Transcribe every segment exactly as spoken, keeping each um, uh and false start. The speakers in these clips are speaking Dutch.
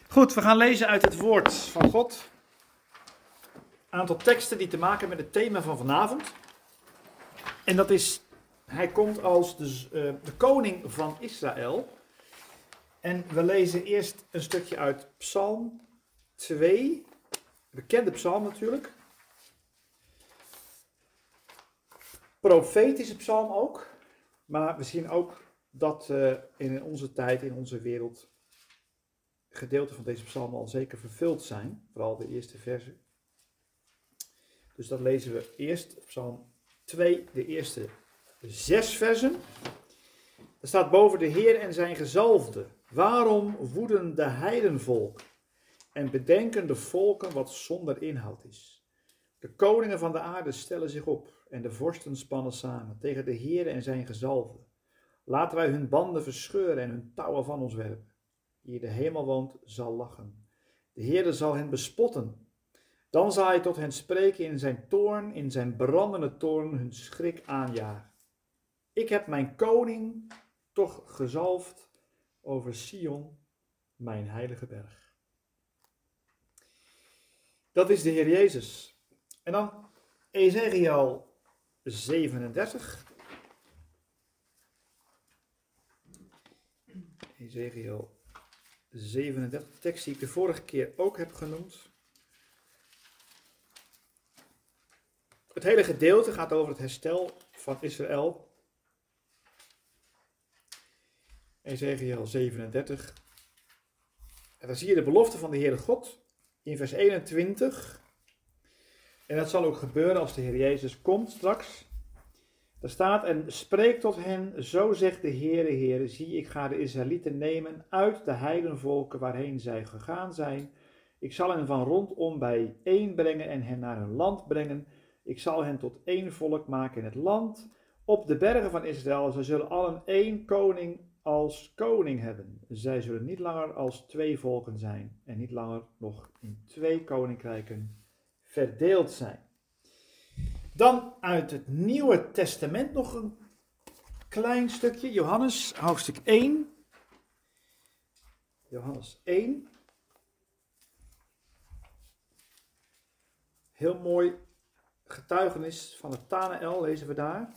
Goed, we gaan lezen uit het woord van God. Een aantal teksten die te maken hebben met het thema van vanavond. En dat is, hij komt als de, uh, de koning van Israël. En we lezen eerst een stukje uit Psalm twee. Bekende psalm natuurlijk. Profetische psalm ook. Maar we zien ook dat uh, in onze tijd, in onze wereld, gedeelten van deze psalm al zeker vervuld zijn. Vooral de eerste versen. Dus dat lezen we eerst, Psalm twee, de eerste zes versen. Er staat boven: de Heer en zijn gezalfde. Waarom woeden de heidenvolk en bedenken de volken wat zonder inhoud is? De koningen van de aarde stellen zich op en de vorsten spannen samen tegen de Heer en zijn gezalfde. Laten wij hun banden verscheuren en hun touwen van ons werpen. Wie de hemel woont zal lachen. De Heer zal hen bespotten. Dan zal hij tot hen spreken in zijn toorn, in zijn brandende toorn hun schrik aanjagen. Ik heb mijn koning toch gezalfd over Sion, mijn heilige berg. Dat is de Heer Jezus. En dan Ezechiel zevenendertig. Ezechiel zevenendertig, de tekst die ik de vorige keer ook heb genoemd. Het hele gedeelte gaat over het herstel van Israël. Ezechiel zevenendertig. En dan zie je de belofte van de Heere God in vers eenentwintig. En dat zal ook gebeuren als de Heer Jezus komt straks. Er staat: en spreek tot hen, zo zegt de Heere, Heere, zie, ik ga de Israëlieten nemen uit de heidenvolken waarheen zij gegaan zijn. Ik zal hen van rondom bijeen brengen en hen naar hun land brengen. Ik zal hen tot één volk maken in het land. Op de bergen van Israël, zij zullen allen één koning als koning hebben. Zij zullen niet langer als twee volken zijn en niet langer nog in twee koninkrijken verdeeld zijn. Dan uit het Nieuwe Testament nog een klein stukje. Johannes, hoofdstuk één. Johannes één. Heel mooi getuigenis van Nathanael lezen we daar.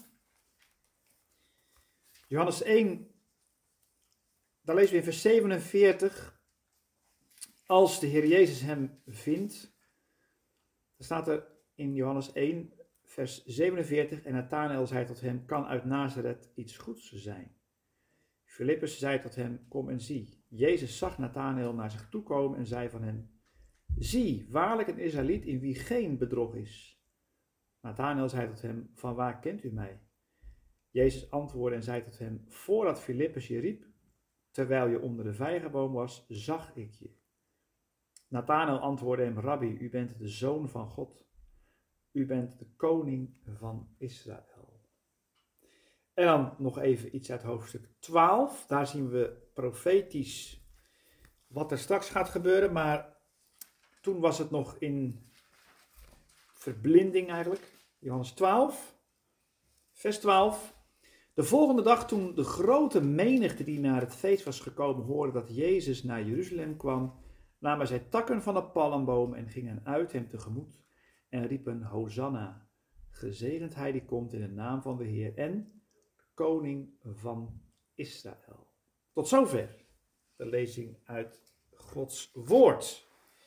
Johannes één, daar lezen we in vers zevenenveertig. Als de Heer Jezus hem vindt. Dan staat er in Johannes één, vers zevenenveertig. En Nathanael zei tot hem: kan uit Nazareth iets goeds zijn? Filippus zei tot hem: kom en zie. Jezus zag Nathanael naar zich toe komen en zei van hem: zie, waarlijk een Israëliet in wie geen bedrog is. Nathanael zei tot hem: van waar kent u mij? Jezus antwoordde en zei tot hem: voordat Filippus je riep, terwijl je onder de vijgenboom was, zag ik je. Nathanael antwoordde hem: rabbi, u bent de zoon van God. U bent de koning van Israël. En dan nog even iets uit hoofdstuk twaalf. Daar zien we profetisch wat er straks gaat gebeuren. Maar toen was het nog in verblinding eigenlijk. Johannes twaalf, vers twaalf. De volgende dag, toen de grote menigte die naar het feest was gekomen hoorde dat Jezus naar Jeruzalem kwam, namen zij takken van de palmboom en gingen uit hem tegemoet en riepen: Hosanna, gezegend hij die komt in de naam van de Heer en de koning van Israël. Tot zover de lezing uit Gods woord.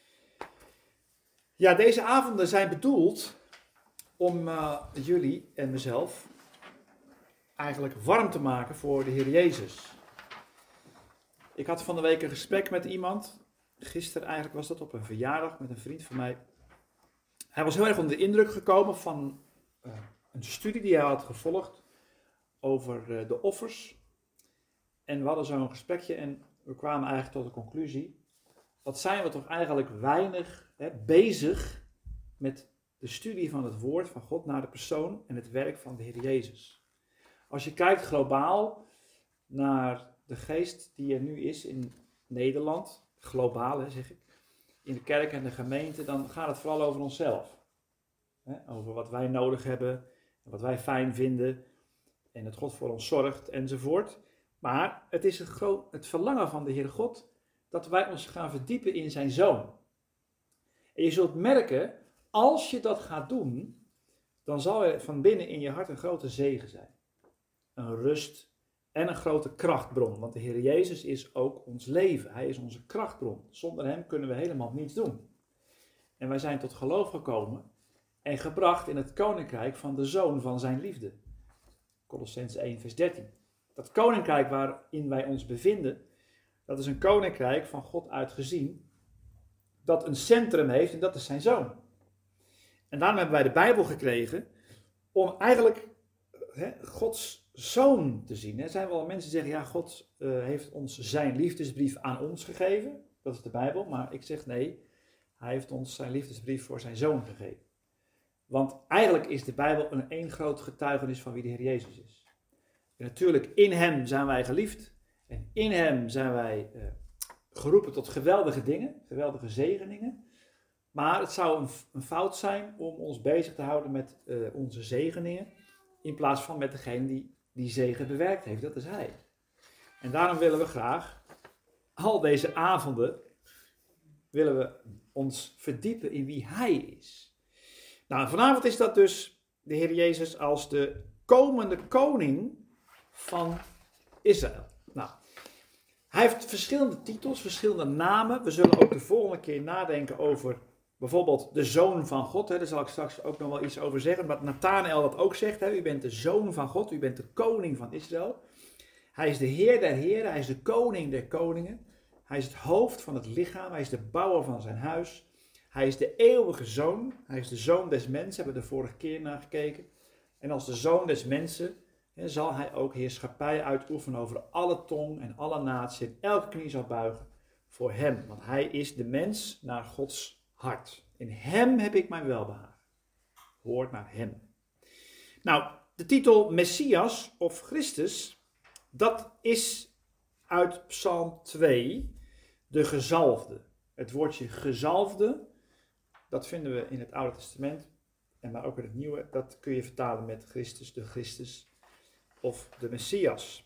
Ja, deze avonden zijn bedoeld om uh, jullie en mezelf eigenlijk warm te maken voor de Heer Jezus. Ik had van de week een gesprek met iemand. Gisteren eigenlijk was dat op een verjaardag met een vriend van mij. Hij was heel erg onder de indruk gekomen van uh, een studie die hij had gevolgd over uh, de offers. En we hadden zo'n gesprekje en we kwamen eigenlijk tot de conclusie: wat zijn we toch eigenlijk weinig hè, bezig met de studie van het woord van God naar de persoon en het werk van de Heer Jezus. Als je kijkt globaal naar de geest die er nu is in Nederland, globaal hè, zeg ik, in de kerk en de gemeente, dan gaat het vooral over onszelf. Hè, over wat wij nodig hebben, wat wij fijn vinden en dat God voor ons zorgt enzovoort. Maar het is het, gro- het verlangen van de Heere God dat wij ons gaan verdiepen in zijn Zoon. En je zult merken, als je dat gaat doen, dan zal er van binnen in je hart een grote zegen zijn. Een rust en een grote krachtbron. Want de Heer Jezus is ook ons leven. Hij is onze krachtbron. Zonder hem kunnen we helemaal niets doen. En wij zijn tot geloof gekomen en gebracht in het koninkrijk van de Zoon van zijn liefde. Kolossenzen één vers dertien. Dat koninkrijk waarin wij ons bevinden, dat is een koninkrijk van God uitgezien, dat een centrum heeft en dat is zijn Zoon. En daarom hebben wij de Bijbel gekregen om eigenlijk he, Gods Zoon te zien. Er zijn wel mensen die zeggen, ja, God uh, heeft ons zijn liefdesbrief aan ons gegeven. Dat is de Bijbel, maar ik zeg nee, hij heeft ons zijn liefdesbrief voor zijn Zoon gegeven. Want eigenlijk is de Bijbel een één groot getuigenis van wie de Heer Jezus is. En natuurlijk, in hem zijn wij geliefd. En in hem zijn wij uh, geroepen tot geweldige dingen, geweldige zegeningen. Maar het zou een, een fout zijn om ons bezig te houden met uh, onze zegeningen, in plaats van met degene die die zegen bewerkt heeft, dat is hij. En daarom willen we graag, al deze avonden, willen we ons verdiepen in wie hij is. Nou, vanavond is dat dus de Heer Jezus als de komende koning van Israël. Nou, hij heeft verschillende titels, verschillende namen. We zullen ook de volgende keer nadenken over bijvoorbeeld de Zoon van God. Hè. Daar zal ik straks ook nog wel iets over zeggen. Wat Nathanael dat ook zegt. Hè. U bent de Zoon van God, u bent de koning van Israël. Hij is de Heer der Heren, hij is de koning der koningen. Hij is het hoofd van het lichaam, hij is de bouwer van zijn huis. Hij is de eeuwige Zoon, hij is de Zoon des mensen, hebben we de vorige keer naar gekeken. En als de Zoon des mensen hè, zal hij ook heerschappij uitoefenen over alle tong en alle natie. En elke knie zal buigen voor hem, want hij is de mens naar Gods hart. In hem heb ik mijn welbehagen. Hoort naar hem. Nou, de titel Messias of Christus, dat is uit Psalm twee, de gezalfde. Het woordje gezalfde, dat vinden we in het Oude Testament, en maar ook in het Nieuwe, dat kun je vertalen met Christus, de Christus of de Messias.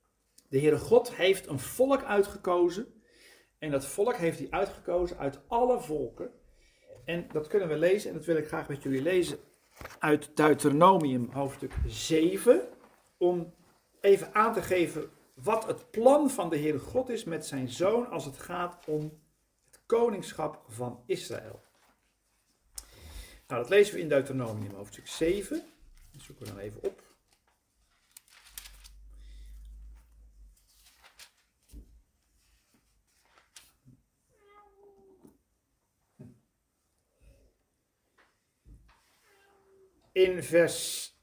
De Heere God heeft een volk uitgekozen, en dat volk heeft hij uitgekozen uit alle volken. En dat kunnen we lezen, en dat wil ik graag met jullie lezen, uit Deuteronomium hoofdstuk zeven, om even aan te geven wat het plan van de Heere God is met zijn Zoon als het gaat om het koningschap van Israël. Nou, dat lezen we in Deuteronomium hoofdstuk zeven. Dat zoeken we dan even op. In vers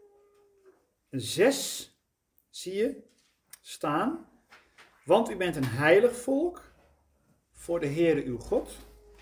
zes zie je staan, want u bent een heilig volk voor de Heere uw God.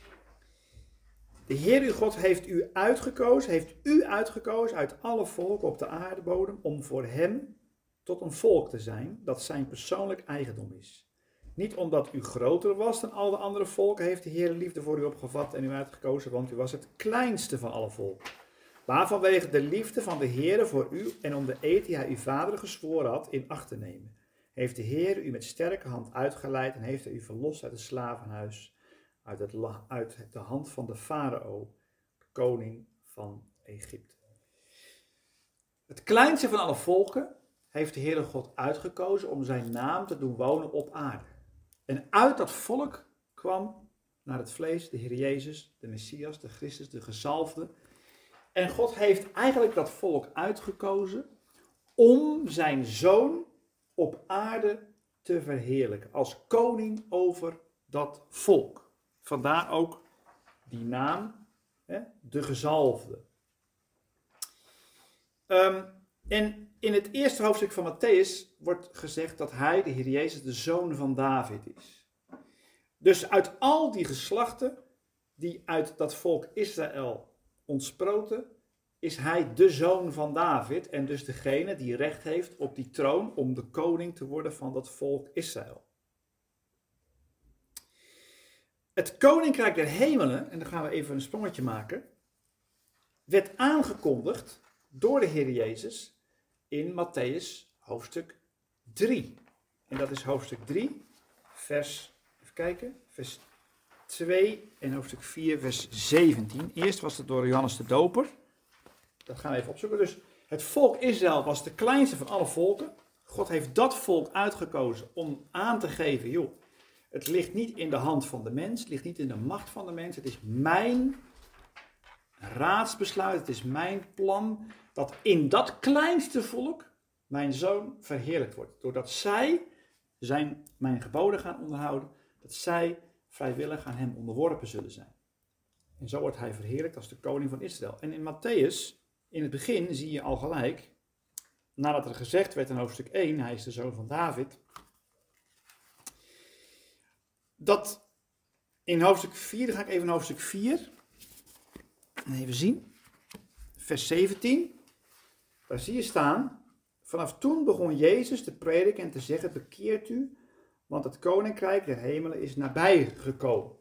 De Heere uw God heeft u uitgekozen, heeft u uitgekozen uit alle volken op de aardebodem om voor hem tot een volk te zijn dat zijn persoonlijk eigendom is. Niet omdat u groter was dan al de andere volken, heeft de Heere liefde voor u opgevat en u uitgekozen, want u was het kleinste van alle volken. Maar vanwege de liefde van de Heere voor u en om de eed die hij uw vader gezworen had in acht te nemen, heeft de Heere u met sterke hand uitgeleid en heeft hij u verlost uit het slavenhuis, uit, het, uit de hand van de farao, koning van Egypte. Het kleinste van alle volken heeft de Heere God uitgekozen om zijn naam te doen wonen op aarde. En uit dat volk kwam naar het vlees de Heer Jezus, de Messias, de Christus, de gezalfde. En God heeft eigenlijk dat volk uitgekozen om zijn Zoon op aarde te verheerlijken. Als koning over dat volk. Vandaar ook die naam, hè, de gezalfde. Um, en in het eerste hoofdstuk van Matthäus wordt gezegd dat hij, de Heer Jezus, de Zoon van David is. Dus uit al die geslachten die uit dat volk Israël ontsproten, is hij de zoon van David en dus degene die recht heeft op die troon om de koning te worden van dat volk Israël. Het koninkrijk der hemelen, en dan gaan we even een sprongetje maken, werd aangekondigd door de Heer Jezus in Matthäus hoofdstuk drie. En dat is hoofdstuk drie, vers, even Even kijken, vers twee en hoofdstuk vier, vers zeventien. Eerst was het door Johannes de Doper. Dat gaan we even opzoeken. Dus het volk Israël was de kleinste van alle volken. God heeft dat volk uitgekozen om aan te geven, joh, het ligt niet in de hand van de mens, het ligt niet in de macht van de mens. Het is mijn raadsbesluit, het is mijn plan dat in dat kleinste volk mijn zoon verheerlijkt wordt. Doordat zij zijn, mijn geboden gaan onderhouden, dat zij vrijwillig aan hem onderworpen zullen zijn. En zo wordt hij verheerlijkt als de koning van Israël. En in Matthäus, in het begin, zie je al gelijk, nadat er gezegd werd in hoofdstuk één, hij is de zoon van David, dat in hoofdstuk vier, dan ga ik even naar hoofdstuk vier, even zien, vers zeventien, daar zie je staan, vanaf toen begon Jezus te prediken en te zeggen, bekeert u, want het koninkrijk der hemelen is nabij gekomen.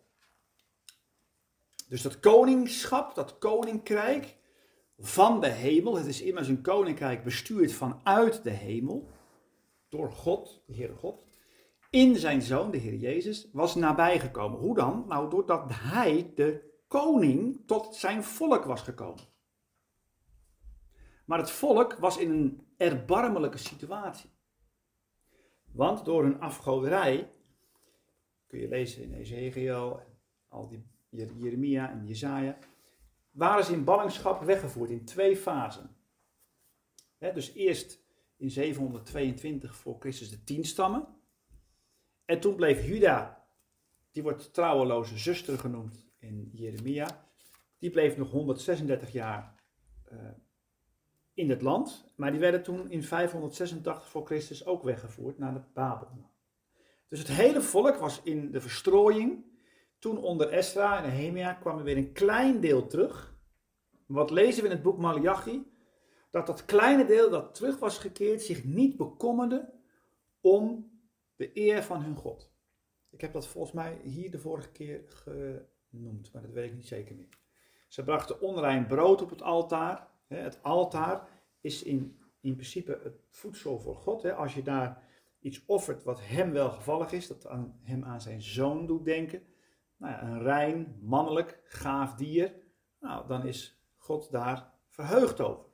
Dus dat koningschap, dat koninkrijk van de hemel, het is immers een koninkrijk bestuurd vanuit de hemel, door God, de Heere God, in zijn Zoon, de Heer Jezus, was nabijgekomen. Hoe dan? Nou, doordat hij, de koning, tot zijn volk was gekomen. Maar het volk was in een erbarmelijke situatie. Want door hun afgoderij, kun je lezen in Ezekiel, al die Jeremia en Jesaja, waren ze in ballingschap weggevoerd in twee fasen. He, dus eerst in zevenhonderdtweeëntwintig voor Christus de tien stammen. En toen bleef Juda, die wordt trouweloze zuster genoemd in Jeremia, die bleef nog honderdzesendertig jaar uh, in het land. Maar die werden toen in vijfhonderdzesentachtig voor Christus ook weggevoerd naar de Babel. Dus het hele volk was in de verstrooiing. Toen onder Esra en Nehemia kwam er weer een klein deel terug. Wat lezen we in het boek Maleachi? Dat dat kleine deel dat terug was gekeerd zich niet bekommerde om de eer van hun God. Ik heb dat volgens mij hier de vorige keer genoemd, maar dat weet ik niet zeker meer. Ze brachten onrein brood op het altaar. Het altaar is in, in principe het voedsel voor God. Als je daar iets offert wat hem welgevallig is, dat aan, hem aan zijn zoon doet denken. Nou ja, een rein, mannelijk, gaaf dier. Nou, dan is God daar verheugd over.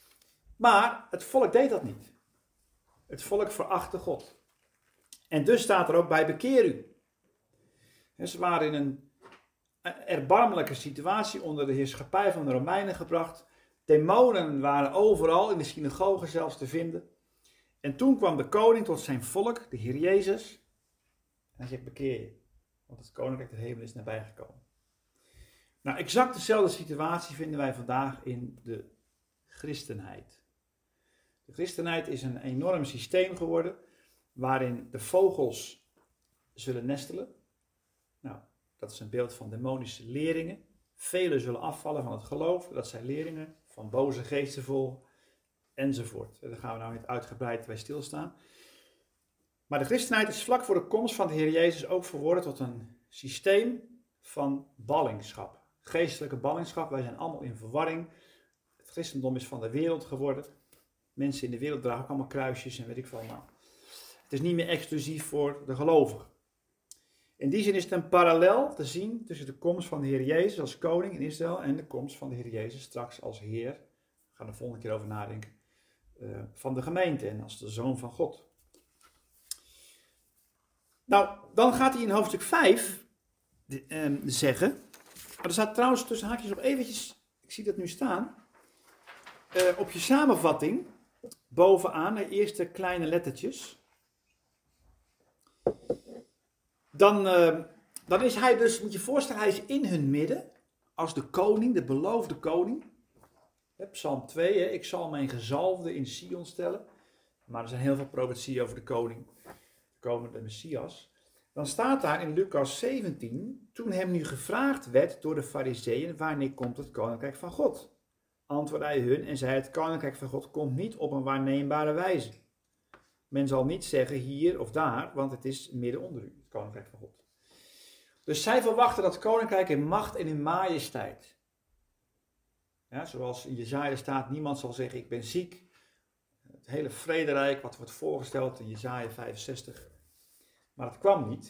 Maar het volk deed dat niet. Het volk verachtte God. En dus staat er ook bij bekeer u. En ze waren in een erbarmelijke situatie onder de heerschappij van de Romeinen gebracht. Demonen waren overal, in de synagogen zelfs te vinden. En toen kwam de koning tot zijn volk, de Heer Jezus. En hij zegt bekeer je, want het koninkrijk der hemel is nabijgekomen. Nou, exact dezelfde situatie vinden wij vandaag in de christenheid. De christenheid is een enorm systeem geworden, waarin de vogels zullen nestelen. Nou, dat is een beeld van demonische leringen. Velen zullen afvallen van het geloof, dat zijn leringen van boze geesten volgen, enzovoort. Daar gaan we nou niet uitgebreid bij stilstaan. Maar de christenheid is vlak voor de komst van de Heer Jezus ook verworden tot een systeem van ballingschap. Geestelijke ballingschap, wij zijn allemaal in verwarring. Het christendom is van de wereld geworden. Mensen in de wereld dragen ook allemaal kruisjes en weet ik veel. Nou, het is niet meer exclusief voor de gelovigen. In die zin is het een parallel te zien tussen de komst van de Heer Jezus als koning in Israël en de komst van de Heer Jezus straks als Heer, we gaan er volgende keer over nadenken, uh, van de gemeente en als de Zoon van God. Nou, dan gaat hij in hoofdstuk vijf uh, zeggen, maar er staat trouwens tussen haakjes op eventjes, ik zie dat nu staan, uh, op je samenvatting, bovenaan, de eerste kleine lettertjes. Dan, uh, dan is hij dus, moet je je voorstellen, hij is in hun midden, als de koning, de beloofde koning. He, Psalm twee, he, ik zal mijn gezalfde in Sion stellen. Maar er zijn heel veel profetieën over de koning, de komende Messias. Dan staat daar in Lucas zeventien, toen hem nu gevraagd werd door de Farizeeën, wanneer komt het koninkrijk van God? Antwoordde hij hun en zei, het koninkrijk van God komt niet op een waarneembare wijze. Men zal niet zeggen hier of daar, want het is midden onder u, het koninkrijk van God. Dus zij verwachten dat koninkrijk in macht en in majesteit. Ja, zoals in Jesaja staat, niemand zal zeggen ik ben ziek. Het hele vrederijk wat wordt voorgesteld in Jesaja vijfenzestig. Maar het kwam niet.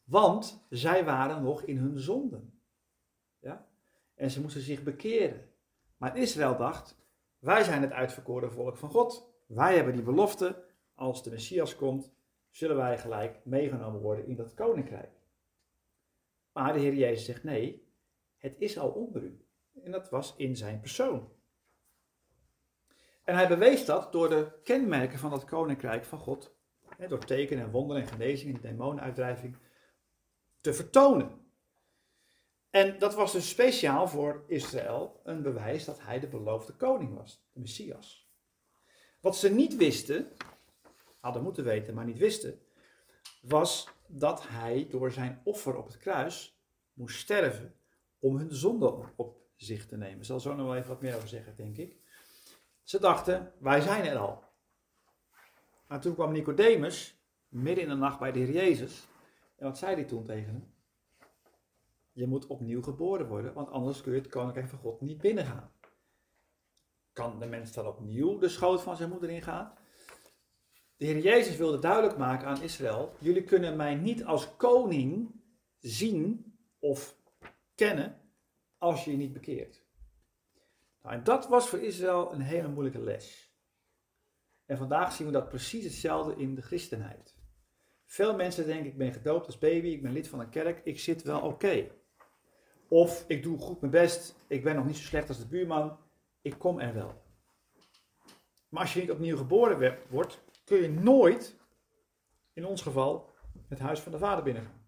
Want zij waren nog in hun zonden. Ja? En ze moesten zich bekeren. Maar Israël dacht, wij zijn het uitverkoren volk van God. Wij hebben die belofte, als de Messias komt, zullen wij gelijk meegenomen worden in dat koninkrijk. Maar de Heer Jezus zegt, nee, het is al onder u. En dat was in zijn persoon. En hij bewees dat door de kenmerken van dat koninkrijk van God, hè, door tekenen en wonderen en genezing en demonenuitdrijving, te vertonen. En dat was dus speciaal voor Israël een bewijs dat hij de beloofde koning was, de Messias. Wat ze niet wisten, hadden moeten weten, maar niet wisten, was dat hij door zijn offer op het kruis moest sterven om hun zonde op zich te nemen. Ik zal zo nog wel even wat meer over zeggen, denk ik. Ze dachten, wij zijn er al. Maar toen kwam Nicodemus, midden in de nacht bij de Heer Jezus. En wat zei hij toen tegen hem? Je moet opnieuw geboren worden, want anders kun je het koninkrijk van God niet binnengaan. Kan de mens dan opnieuw de schoot van zijn moeder ingaan? De Heer Jezus wilde duidelijk maken aan Israël, jullie kunnen mij niet als koning zien of kennen als je je niet bekeert. Nou, en dat was voor Israël een hele moeilijke les. En vandaag zien we dat precies hetzelfde in de christenheid. Veel mensen denken, ik ben gedoopt als baby, ik ben lid van een kerk, ik zit wel oké. Okay. Of ik doe goed mijn best, ik ben nog niet zo slecht als de buurman, ik kom er wel. Maar als je niet opnieuw geboren wordt, kun je nooit, in ons geval, het huis van de Vader binnengaan.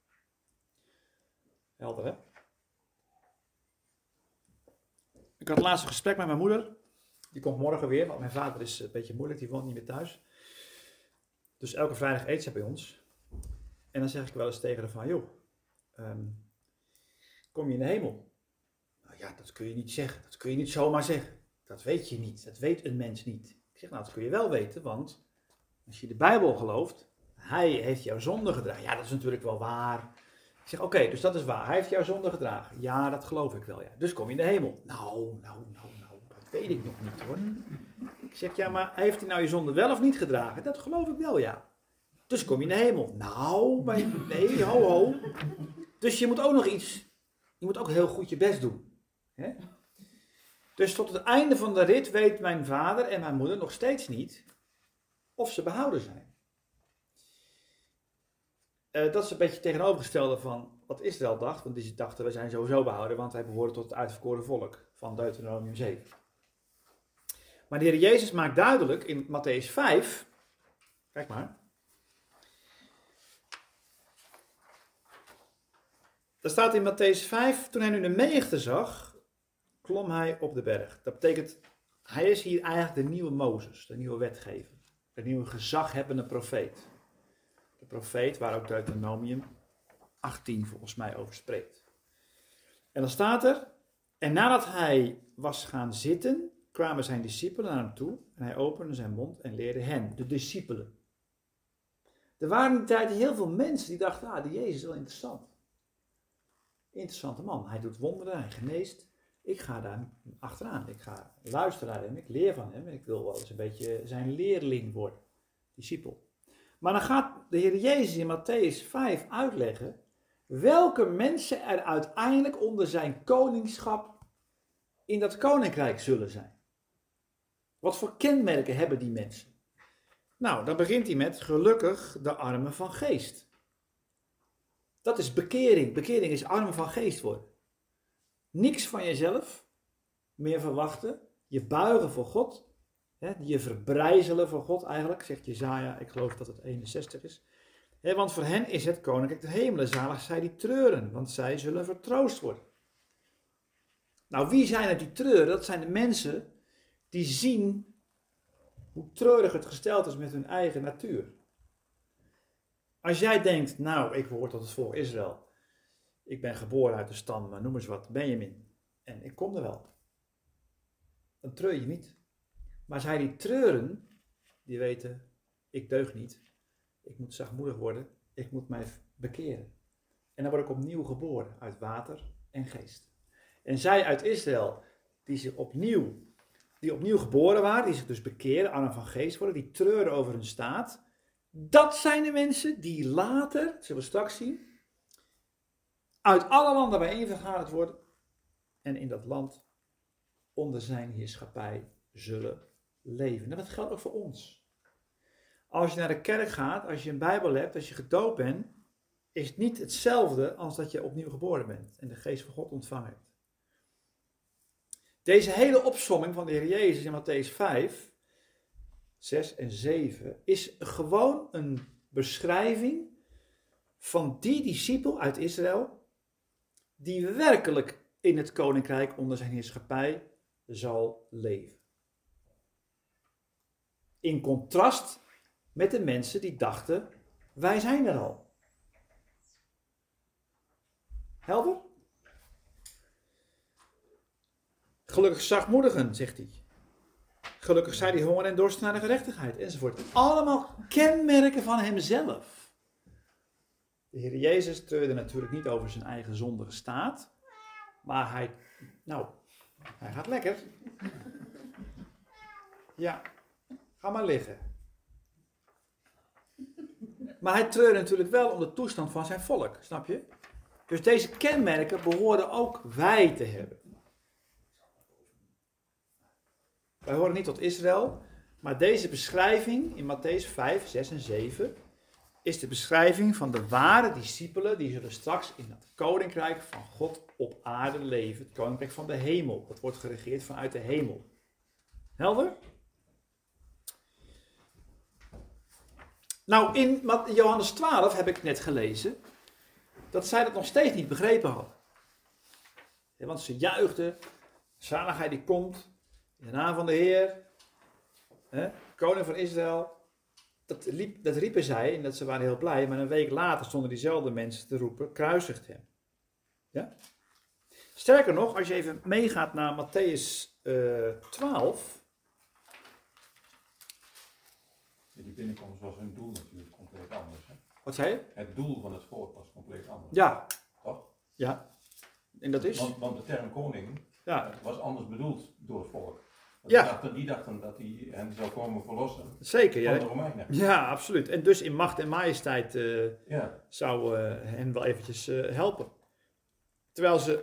Helder, hè? Ik had laatst een gesprek met mijn moeder. Die komt morgen weer, want mijn vader is een beetje moeilijk, die woont niet meer thuis. Dus elke vrijdag eet ze bij ons. En dan zeg ik wel eens tegen haar van, joh, um, kom je in de hemel? Nou ja, dat kun je niet zeggen. Dat kun je niet zomaar zeggen. Dat weet je niet. Dat weet een mens niet. Ik zeg, nou, dat kun je wel weten, want als je de Bijbel gelooft, hij heeft jouw zonde gedragen. Ja, dat is natuurlijk wel waar. Ik zeg, oké, okay, dus dat is waar. Hij heeft jouw zonde gedragen. Ja, dat geloof ik wel, ja. Dus kom je in de hemel. Nou, nou, nou, nou, dat weet ik nog niet, hoor. Ik zeg, ja, maar heeft hij nou je zonde wel of niet gedragen? Dat geloof ik wel, ja. Dus kom je in de hemel. Nou, maar nee, ho, ho. Dus je moet ook nog iets, je moet ook heel goed je best doen. Hè? Dus tot het einde van de rit weet mijn vader en mijn moeder nog steeds niet of ze behouden zijn. Uh, dat is een beetje tegenovergestelde van wat Israël dacht. Want die dachten, we zijn sowieso behouden, want wij behoren tot het uitverkoren volk van Deuteronomium zeven. Maar de Heer Jezus maakt duidelijk in Mattheüs vijf, kijk maar. Daar staat in Mattheüs vijf, toen hij nu de menigte zag, klom hij op de berg. Dat betekent, hij is hier eigenlijk de nieuwe Mozes, de nieuwe wetgever. De nieuwe gezaghebbende profeet. De profeet waar ook Deuteronomium achttien volgens mij over spreekt. En dan staat er, en nadat hij was gaan zitten, kwamen zijn discipelen naar hem toe en hij opende zijn mond en leerde hen, de discipelen. Er waren in die tijd heel veel mensen die dachten, ah, die Jezus is wel interessant. Interessante man, hij doet wonderen, hij geneest. Ik ga daar achteraan, ik ga luisteren naar hem, ik leer van hem en ik wil wel eens een beetje zijn leerling worden, discipel. Maar dan gaat de Heer Jezus in Mattheüs vijf uitleggen welke mensen er uiteindelijk onder zijn koningschap in dat koninkrijk zullen zijn. Wat voor kenmerken hebben die mensen? Nou, dan begint hij met gelukkig de armen van geest. Dat is bekering. Bekering is armen van geest worden. Niks van jezelf meer verwachten. Je buigen voor God. Hè, je verbrijzelen voor God eigenlijk, zegt Jesaja, ik geloof dat het eenenzestig is. Hè, want voor hen is het koninkrijk der hemelen. Zalig zij die treuren, want zij zullen vertroost worden. Nou, wie zijn het die treuren? Dat zijn de mensen die zien hoe treurig het gesteld is met hun eigen natuur. Als jij denkt, nou, ik behoor tot het volk Israël. Ik ben geboren uit de stam, noem eens wat, Benjamin. En ik kom er wel. Dan treur je niet. Maar zij die treuren, die weten, ik deug niet. Ik moet zachtmoedig worden. Ik moet mij bekeren. En dan word ik opnieuw geboren uit water en geest. En zij uit Israël, die zich opnieuw, die opnieuw geboren waren, die zich dus bekeren, armen van geest worden, die treuren over hun staat. Dat zijn de mensen die later, dat zullen we straks zien, uit alle landen bijeen vergaderd worden en in dat land onder zijn heerschappij zullen leven. En dat geldt ook voor ons. Als je naar de kerk gaat, als je een Bijbel hebt, als je gedoopt bent, is het niet hetzelfde als dat je opnieuw geboren bent en de geest van God ontvangen hebt. Deze hele opsomming van de Heer Jezus in Mattheüs vijf, zes en zeven is gewoon een beschrijving van die discipel uit Israël die werkelijk in het koninkrijk onder zijn heerschappij zal leven. In contrast met de mensen die dachten, wij zijn er al. Helder? Gelukkig zachtmoedigen, zegt hij. Gelukkig zij die honger en dorsten naar de gerechtigheid, enzovoort. Allemaal kenmerken van hemzelf. De Heer Jezus treurde natuurlijk niet over zijn eigen zondige staat. Maar hij, nou, hij gaat lekker. Ja, ga maar liggen. Maar hij treurde natuurlijk wel om de toestand van zijn volk, snap je? Dus deze kenmerken behoorden ook wij te hebben. Wij horen niet tot Israël, maar deze beschrijving in Mattheüs vijf, zes en zeven is de beschrijving van de ware discipelen die zullen straks in het koninkrijk van God op aarde leven. Het koninkrijk van de hemel. Dat wordt geregeerd vanuit de hemel. Helder? Nou, in Johannes twaalf heb ik net gelezen dat zij dat nog steeds niet begrepen hadden. Ja, want ze juichten, zaligheid die komt, in de naam van de Heer, hè, koning van Israël. Dat, liep, dat riepen zij en dat ze waren heel blij, maar een week later stonden diezelfde mensen te roepen, kruisigt hem. Ja? Sterker nog, als je even meegaat naar Mattheüs uh, twaalf. Die binnenkomst was hun doel natuurlijk compleet anders. Hè? Wat zei je? Het doel van het volk was compleet anders. Ja. Toch? Ja. En dat is? Want, want de term koning ja. was anders bedoeld door het volk. Ja. Die dachten, die dachten dat hij hen zou komen verlossen. Zeker, ja. Van de Romeinen. Ja, absoluut. En dus in macht en majesteit uh, ja. zou uh, hen wel eventjes uh, helpen. Terwijl ze...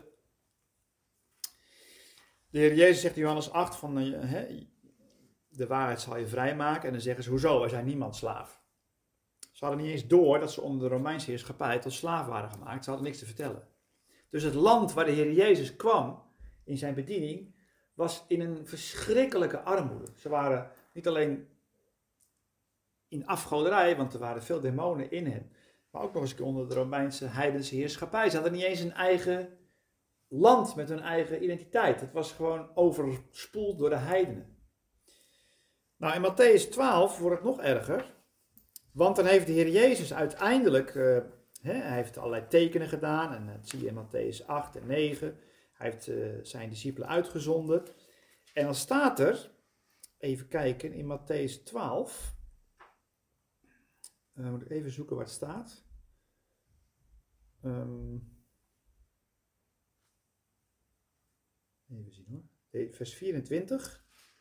De Heer Jezus zegt in Johannes acht van... Uh, hè, de waarheid zal je vrijmaken. En dan zeggen ze, hoezo? Wij zijn niemand slaaf. Ze hadden niet eens door dat ze onder de Romeinse heerschappij tot slaaf waren gemaakt. Ze hadden niks te vertellen. Dus het land waar de Heer Jezus kwam in zijn bediening was in een verschrikkelijke armoede. Ze waren niet alleen in afgoderij, want er waren veel demonen in hen, maar ook nog eens onder de Romeinse heidense heerschappij. Ze hadden niet eens een eigen land met hun eigen identiteit. Het was gewoon overspoeld door de heidenen. Nou, in Mattheüs twaalf wordt het nog erger, want dan heeft de Heer Jezus uiteindelijk, uh, hè, hij heeft allerlei tekenen gedaan, en dat zie je in Mattheüs acht en negen, hij heeft uh, zijn discipelen uitgezonden. En dan staat er, even kijken, in Mattheüs twaalf, uh, moet ik even zoeken waar het staat. Um, even zien hoor, vers vierentwintig.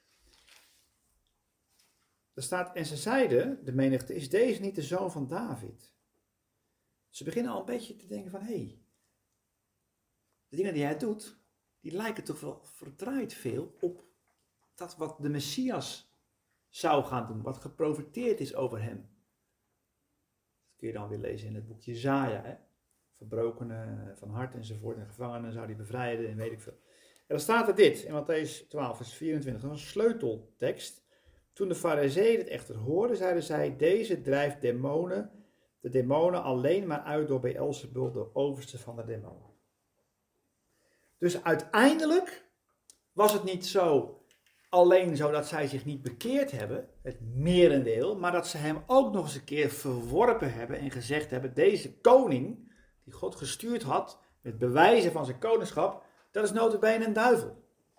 Er staat, en ze zeiden, de menigte, is deze niet de zoon van David? Ze beginnen al een beetje te denken van, hé, hey, de dingen die hij doet, die lijken toch wel verdraaid veel op dat wat de Messias zou gaan doen, wat geprofeteerd is over hem. Dat kun je dan weer lezen in het boek Jesaja, hè? Verbrokenen van hart enzovoort, en gevangenen zou hij bevrijden en weet ik veel. En dan staat er dit, in Mattheüs twaalf, vers vierentwintig, dat is een sleuteltekst. Toen de Farizeeën het echter hoorden, zeiden zij, deze drijft demonen, de demonen alleen maar uit door Beelzebul, de overste van de demonen. Dus uiteindelijk was het niet zo, alleen zo dat zij zich niet bekeerd hebben, het merendeel, maar dat ze hem ook nog eens een keer verworpen hebben en gezegd hebben, deze koning, die God gestuurd had, met bewijzen van zijn koningschap, dat is nota bene een duivel.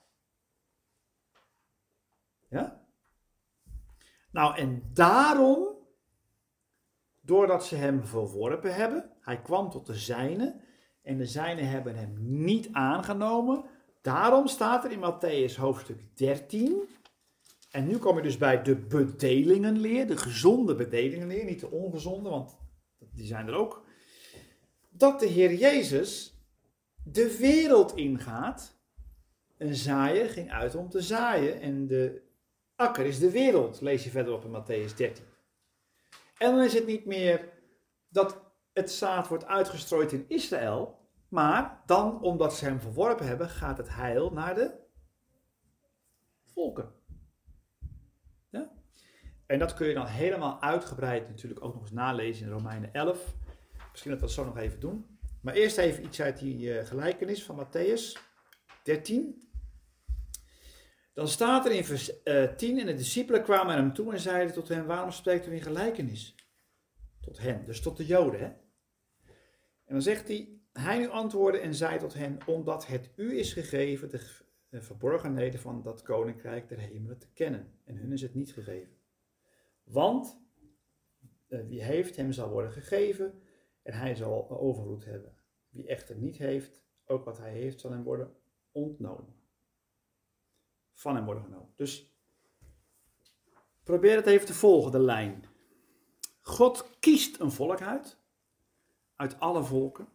Ja? Nou, en daarom, doordat ze hem verworpen hebben, hij kwam tot de zijnen, en de zijnen hebben hem niet aangenomen. Daarom staat er in Mattheüs hoofdstuk dertien, En nu kom je dus bij de bedelingenleer, de gezonde bedelingenleer, niet de ongezonde, want die zijn er ook. Dat de Heer Jezus de wereld ingaat. Een zaaier ging uit om te zaaien en de akker is de wereld, lees je verderop in Matthäus dertien. En dan is het niet meer dat het zaad wordt uitgestrooid in Israël, maar dan, omdat ze hem verworpen hebben, gaat het heil naar de volken. Ja? En dat kun je dan helemaal uitgebreid natuurlijk ook nog eens nalezen in Romeinen elf. Misschien dat we dat zo nog even doen. Maar eerst even iets uit die uh, gelijkenis van Matthäus dertien. Dan staat er in vers uh, tien, en de discipelen kwamen naar hem toe en zeiden tot hem, waarom spreekt u in gelijkenis? Tot hen, dus tot de Joden. Hè? En dan zegt hij, hij nu antwoordde en zei tot hen, omdat het u is gegeven de, de verborgenheden van dat koninkrijk der hemelen te kennen. En hun is het niet gegeven. Want uh, wie heeft, hem zal worden gegeven en hij zal overvloed hebben. Wie echter niet heeft, ook wat hij heeft, zal hem worden ontnomen. Van hem worden genomen. Dus probeer het even te volgen, de lijn. God kiest een volk uit, uit alle volken.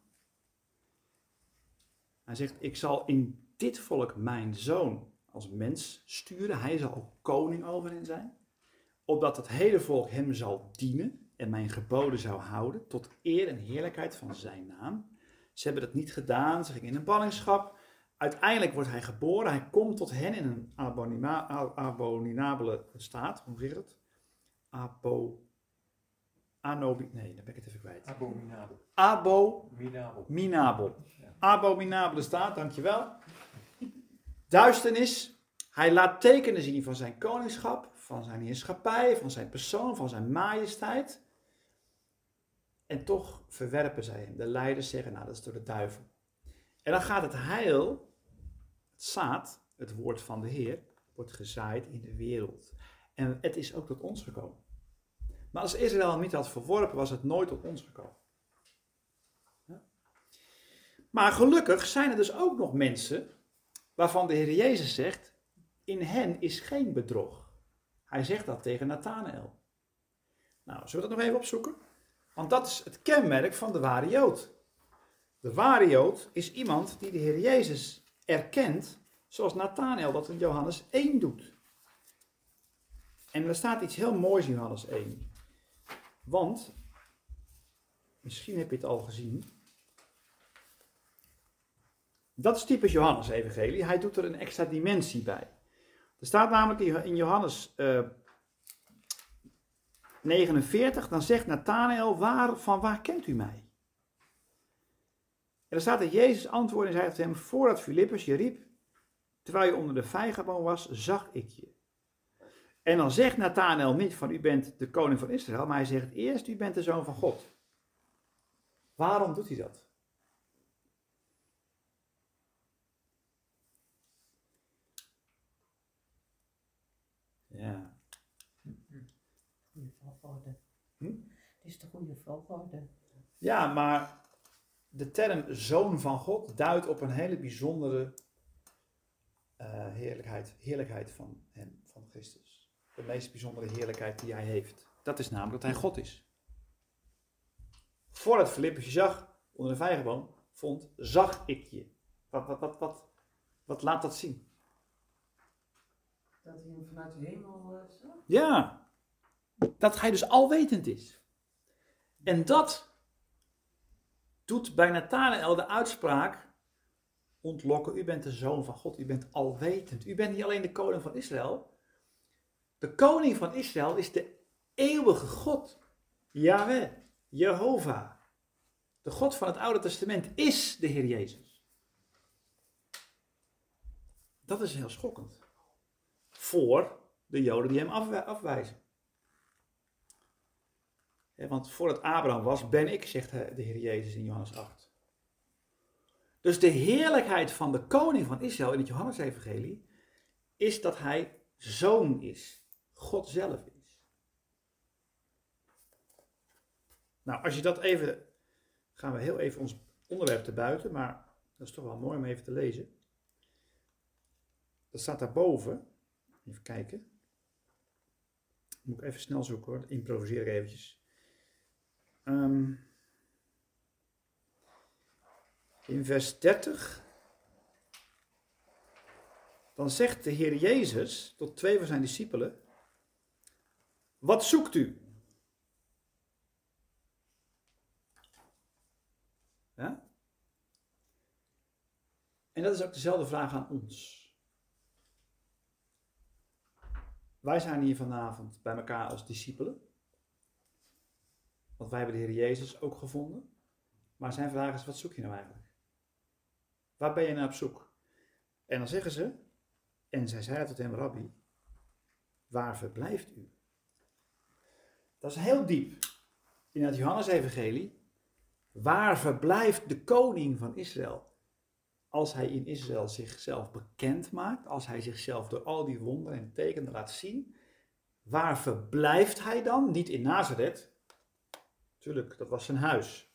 Hij zegt, ik zal in dit volk mijn zoon als mens sturen. Hij zal ook koning over hen zijn. Opdat het hele volk hem zal dienen en mijn geboden zou houden tot eer en heerlijkheid van zijn naam. Ze hebben dat niet gedaan, ze gingen in een ballingschap. Uiteindelijk wordt hij geboren, hij komt tot hen in een abonima, abominabele staat. Hoe zeg je dat? Abo, anobi, nee, dan ben ik het even kwijt. Abominabel. Abominabel. Minabel. Ja. Abominabele staat, dankjewel. Duisternis, hij laat tekenen zien van zijn koningschap, van zijn heerschappij, van zijn persoon, van zijn majesteit. En toch verwerpen zij hem. De leiders zeggen, nou dat is door de duivel. En dan gaat het heil, het zaad, het woord van de Heer, wordt gezaaid in de wereld. En het is ook tot ons gekomen. Maar als Israël hem niet had verworpen, was het nooit tot ons gekomen. Ja? Maar gelukkig zijn er dus ook nog mensen waarvan de Heer Jezus zegt, in hen is geen bedrog. Hij zegt dat tegen Nathanael. Nou, zullen we dat nog even opzoeken? Want dat is het kenmerk van de ware Jood. De ware Jood is iemand die de Heer Jezus erkent, zoals Nathanael dat in Johannes één doet. En er staat iets heel moois in Johannes één. Want, misschien heb je het al gezien, dat is typisch Johannes-evangelie. Hij doet er een extra dimensie bij. Er staat namelijk in Johannes uh, negenenveertig, dan zegt Nathanael, waar, van waar kent u mij? En er staat dat Jezus antwoordde en zei tot hem, voordat Filippus je riep, terwijl je onder de vijgenboom was, zag ik je. En dan zegt Nathanael niet van, u bent de koning van Israël, maar hij zegt eerst, u bent de zoon van God. Waarom doet hij dat? Ja. Goede volgorde. Hm? Het is de goede volgorde. Ja, maar de term zoon van God duidt op een hele bijzondere uh, heerlijkheid, heerlijkheid van hem, van Christus. De meest bijzondere heerlijkheid die hij heeft. Dat is namelijk dat hij God is. Voordat Filippus je zag, onder de vijgenboom, vond, zag ik je. Wat, wat, wat, wat, wat laat dat zien? Dat hij hem vanuit de hemel uh, zag? Ja, dat hij dus alwetend is. En dat doet bij Nathanael de uitspraak ontlokken, u bent de zoon van God, u bent alwetend. U bent niet alleen de koning van Israël. De koning van Israël is de eeuwige God. Yahweh, Jehovah. De God van het Oude Testament is de Heer Jezus. Dat is heel schokkend. Voor de Joden die hem afwij- afwijzen. Ja, want voordat Abraham was, ben ik, zegt de Heer Jezus in Johannes acht. Dus de heerlijkheid van de koning van Israël in het Johannes-evangelie is dat hij zoon is. God zelf is. Nou, als je dat even, gaan we heel even ons onderwerp te buiten, maar dat is toch wel mooi om even te lezen. Dat staat daarboven. Even kijken. Moet ik even snel zoeken hoor, improviseer ik eventjes. Um, in vers dertig, dan zegt de Heer Jezus tot twee van zijn discipelen, wat zoekt u? Ja? En dat is ook dezelfde vraag aan ons. Wij zijn hier vanavond bij elkaar als discipelen. Want wij hebben de Heer Jezus ook gevonden. Maar zijn vraag is, wat zoek je nou eigenlijk? Waar ben je naar op zoek? En dan zeggen ze, en zij zeiden tot hem, Rabbi, waar verblijft u? Dat is heel diep. In het Johannes-evangelie, waar verblijft de koning van Israël? Als hij in Israël zichzelf bekend maakt, als hij zichzelf door al die wonderen en tekenen laat zien, waar verblijft hij dan? Niet in Nazareth. Tuurlijk, dat was zijn huis.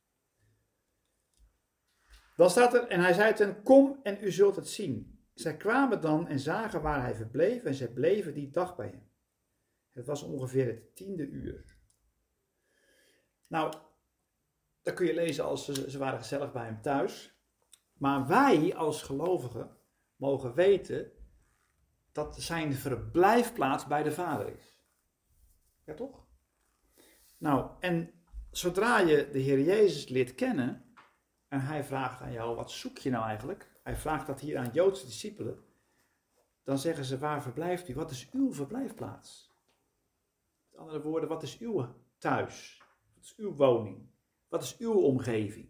Dan staat er, en hij zei ten hen, kom en u zult het zien. Zij kwamen dan en zagen waar hij verbleef en zij bleven die dag bij hem. Het was ongeveer het tiende uur. Nou, dat kun je lezen als ze, ze waren gezellig bij hem thuis. Maar wij als gelovigen mogen weten dat zijn verblijfplaats bij de Vader is. Ja toch? Nou, en zodra je de Heer Jezus leert kennen en hij vraagt aan jou, wat zoek je nou eigenlijk? Hij vraagt dat hier aan Joodse discipelen. Dan zeggen ze, waar verblijft u? Wat is uw verblijfplaats? Met andere woorden, wat is uw thuis? Wat is uw woning? Wat is uw omgeving?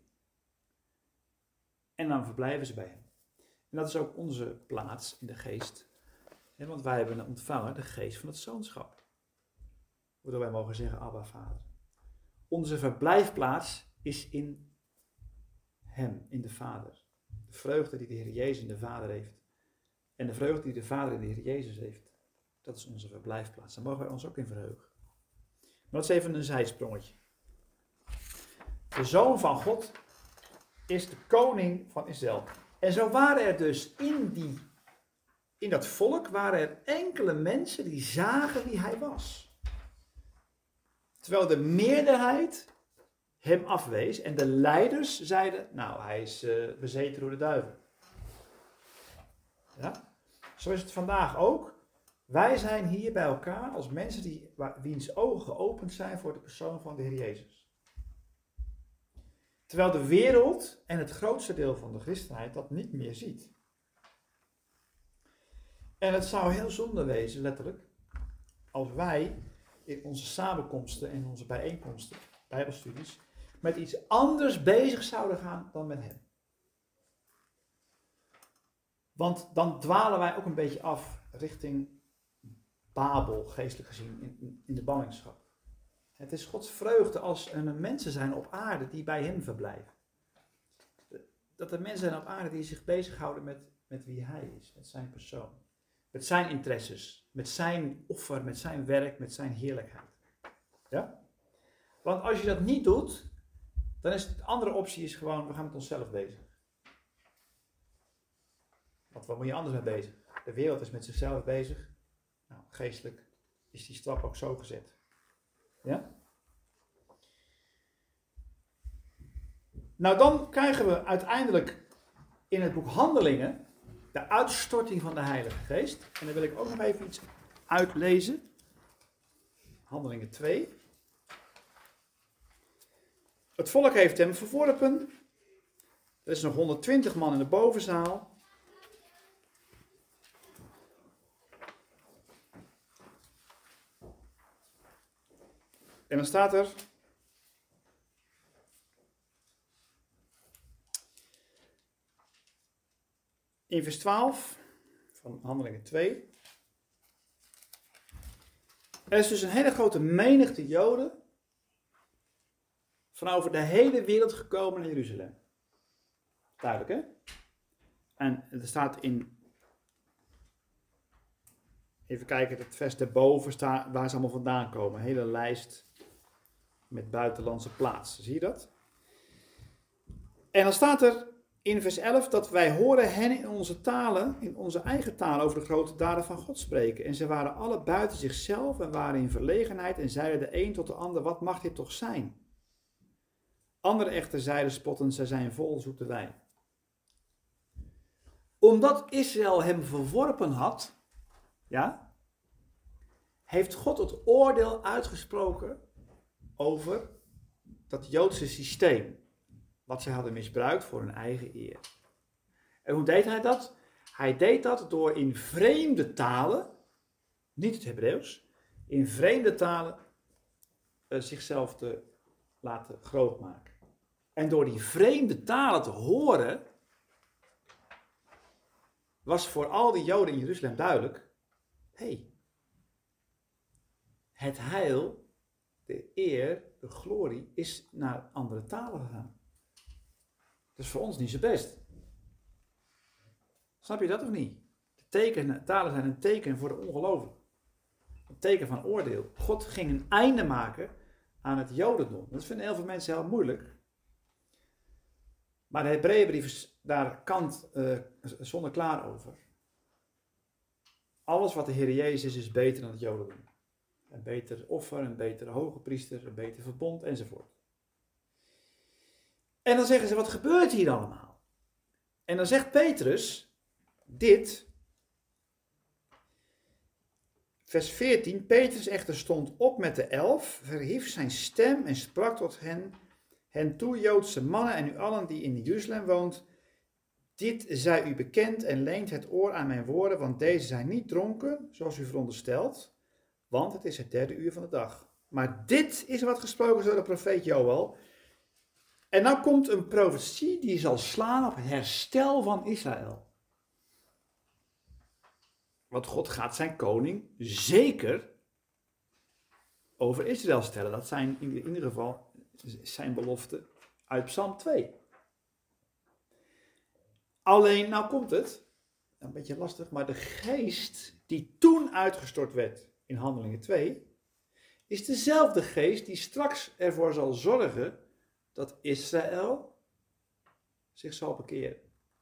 En dan verblijven ze bij hem. En dat is ook onze plaats in de geest. Want wij hebben ontvangen de geest van het zoonschap. Waardoor wij mogen zeggen, Abba, Vader. Onze verblijfplaats is in hem, in de Vader. De vreugde die de Heer Jezus in de Vader heeft. En de vreugde die de Vader in de Heer Jezus heeft. Dat is onze verblijfplaats. Daar mogen wij ons ook in verheugen. Maar dat is even een zijsprongetje. De Zoon van God is de koning van Israël. En zo waren er dus in, die, in dat volk waren er enkele mensen die zagen wie hij was. Terwijl de meerderheid hem afwees en de leiders zeiden, nou hij is uh, bezeten door de duivel. Ja? Zo is het vandaag ook. Wij zijn hier bij elkaar als mensen die, wiens ogen geopend zijn voor de persoon van de Heer Jezus. Terwijl de wereld en het grootste deel van de christenheid dat niet meer ziet. En het zou heel zonde wezen, letterlijk, als wij in onze samenkomsten en onze bijeenkomsten, bijbelstudies, met iets anders bezig zouden gaan dan met hem. Want dan dwalen wij ook een beetje af richting Babel, geestelijk gezien, in, in de ballingschap. Het is Gods vreugde als er mensen zijn op aarde die bij hem verblijven. Dat er mensen zijn op aarde die zich bezighouden met, met wie hij is, met zijn persoon. Met zijn interesses, met zijn offer, met zijn werk, met zijn heerlijkheid. Ja? Want als je dat niet doet, dan is de andere optie is gewoon, we gaan met onszelf bezig. Want waar moet je anders mee bezig? De wereld is met zichzelf bezig. Nou, geestelijk is die stap ook zo gezet. Ja? Nou, dan krijgen we uiteindelijk in het boek Handelingen de uitstorting van de Heilige Geest. En daar wil ik ook nog even iets uitlezen. Handelingen twee. Het volk heeft hem verworpen. Er is nog honderdtwintig man in de bovenzaal. En dan staat er, in vers twaalf van Handelingen twee. Er is dus een hele grote menigte Joden van over de hele wereld gekomen naar Jeruzalem. Duidelijk, hè? En er staat in, even kijken, het vers daarboven staat waar ze allemaal vandaan komen. Een hele lijst met buitenlandse plaatsen. Zie je dat? En dan staat er in vers elf dat wij horen hen in onze talen, in onze eigen talen, over de grote daden van God spreken. En ze waren alle buiten zichzelf en waren in verlegenheid en zeiden de een tot de ander, wat mag dit toch zijn? Anderen echter zeiden spottend, zij zijn vol zoete wijn. Omdat Israël hem verworpen had, ja, heeft God het oordeel uitgesproken over dat Joodse systeem. Wat zij hadden misbruikt voor hun eigen eer. En hoe deed hij dat? Hij deed dat door in vreemde talen, niet het Hebreeuws, in vreemde talen uh, zichzelf te laten groot maken. En door die vreemde talen te horen, was voor al die Joden in Jeruzalem duidelijk, hé, hey, het heil, de eer, de glorie is naar andere talen gegaan. Dat is voor ons niet zo best. Snap je dat of niet? De teken, talen zijn een teken voor de ongelovigen. Een teken van oordeel. God ging een einde maken aan het Jodendom. Dat vinden heel veel mensen heel moeilijk. Maar de Hebreeënbrief is daar kant uh, zonder klaar over. Alles wat de Heer Jezus is, is beter dan het Jodendom. Een beter offer, een betere hoge priester, een beter verbond enzovoort. En dan zeggen ze, wat gebeurt hier allemaal? En dan zegt Petrus dit. Vers veertien. Petrus echter stond op met de elf, verhief zijn stem en sprak tot hen. Hen toe, Joodse mannen en u allen die in Jeruzalem woont. Dit zij u bekend en leent het oor aan mijn woorden, want deze zijn niet dronken, zoals u veronderstelt. Want het is het derde uur van de dag. Maar dit is wat gesproken is door de profeet Joël. En nou komt een profetie die zal slaan op het herstel van Israël. Want God gaat zijn koning zeker over Israël stellen. Dat zijn in ieder geval zijn beloften uit Psalm twee. Alleen, nou komt het, een beetje lastig, maar de geest die toen uitgestort werd in Handelingen twee, is dezelfde geest die straks ervoor zal zorgen dat Israël zich zal bekeren.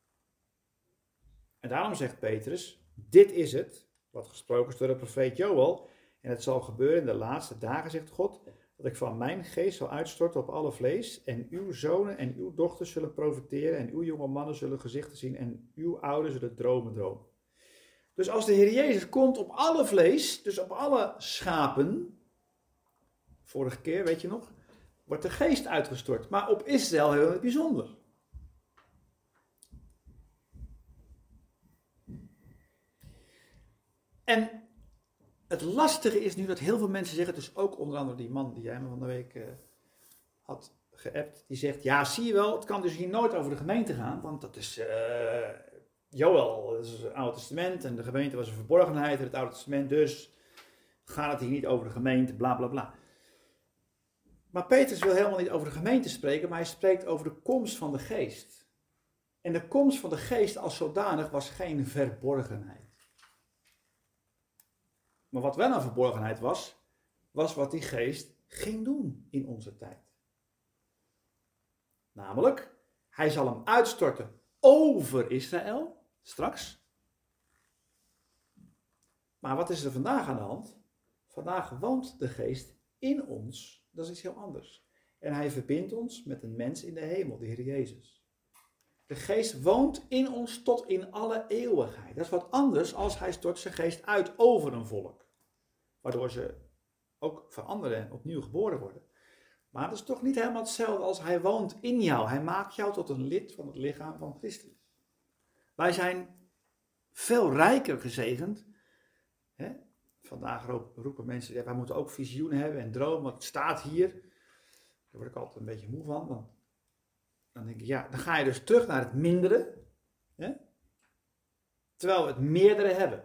En daarom zegt Petrus, dit is het, wat gesproken is door de profeet Joël, en het zal gebeuren in de laatste dagen, zegt God, dat ik van mijn geest zal uitstorten op alle vlees, en uw zonen en uw dochters zullen profeteren, en uw jonge mannen zullen gezichten zien, en uw ouderen zullen dromen dromen. Dus als de Heer Jezus komt op alle vlees, dus op alle schapen, vorige keer, weet je nog, wordt de geest uitgestort. Maar op Israël heel het bijzonder. En het lastige is nu dat heel veel mensen zeggen, dus ook onder andere die man die jij me van de week uh, had geappt, die zegt, ja zie je wel, het kan dus hier nooit over de gemeente gaan, want dat is uh, Joël, dat is het Oude Testament en de gemeente was een verborgenheid in het Oude Testament, dus gaat het hier niet over de gemeente, bla bla bla. Maar Petrus wil helemaal niet over de gemeente spreken, maar hij spreekt over de komst van de geest. En de komst van de geest als zodanig was geen verborgenheid. Maar wat wel een verborgenheid was, was wat die geest ging doen in onze tijd. Namelijk, hij zal hem uitstorten over Israël, straks. Maar wat is er vandaag aan de hand? Vandaag woont de geest in ons. Dat is iets heel anders. En hij verbindt ons met een mens in de hemel, de Heer Jezus. De geest woont in ons tot in alle eeuwigheid. Dat is wat anders als hij stort zijn geest uit over een volk. Waardoor ze ook veranderen en opnieuw geboren worden. Maar dat is toch niet helemaal hetzelfde als hij woont in jou. Hij maakt jou tot een lid van het lichaam van Christus. Wij zijn veel rijker gezegend. Hè? Vandaag roepen mensen, ja, wij moeten ook visioenen hebben en dromen, want het staat hier. Daar word ik altijd een beetje moe van. Dan, dan denk ik, ja, dan ga je dus terug naar het mindere. Hè? Terwijl we het meerdere hebben.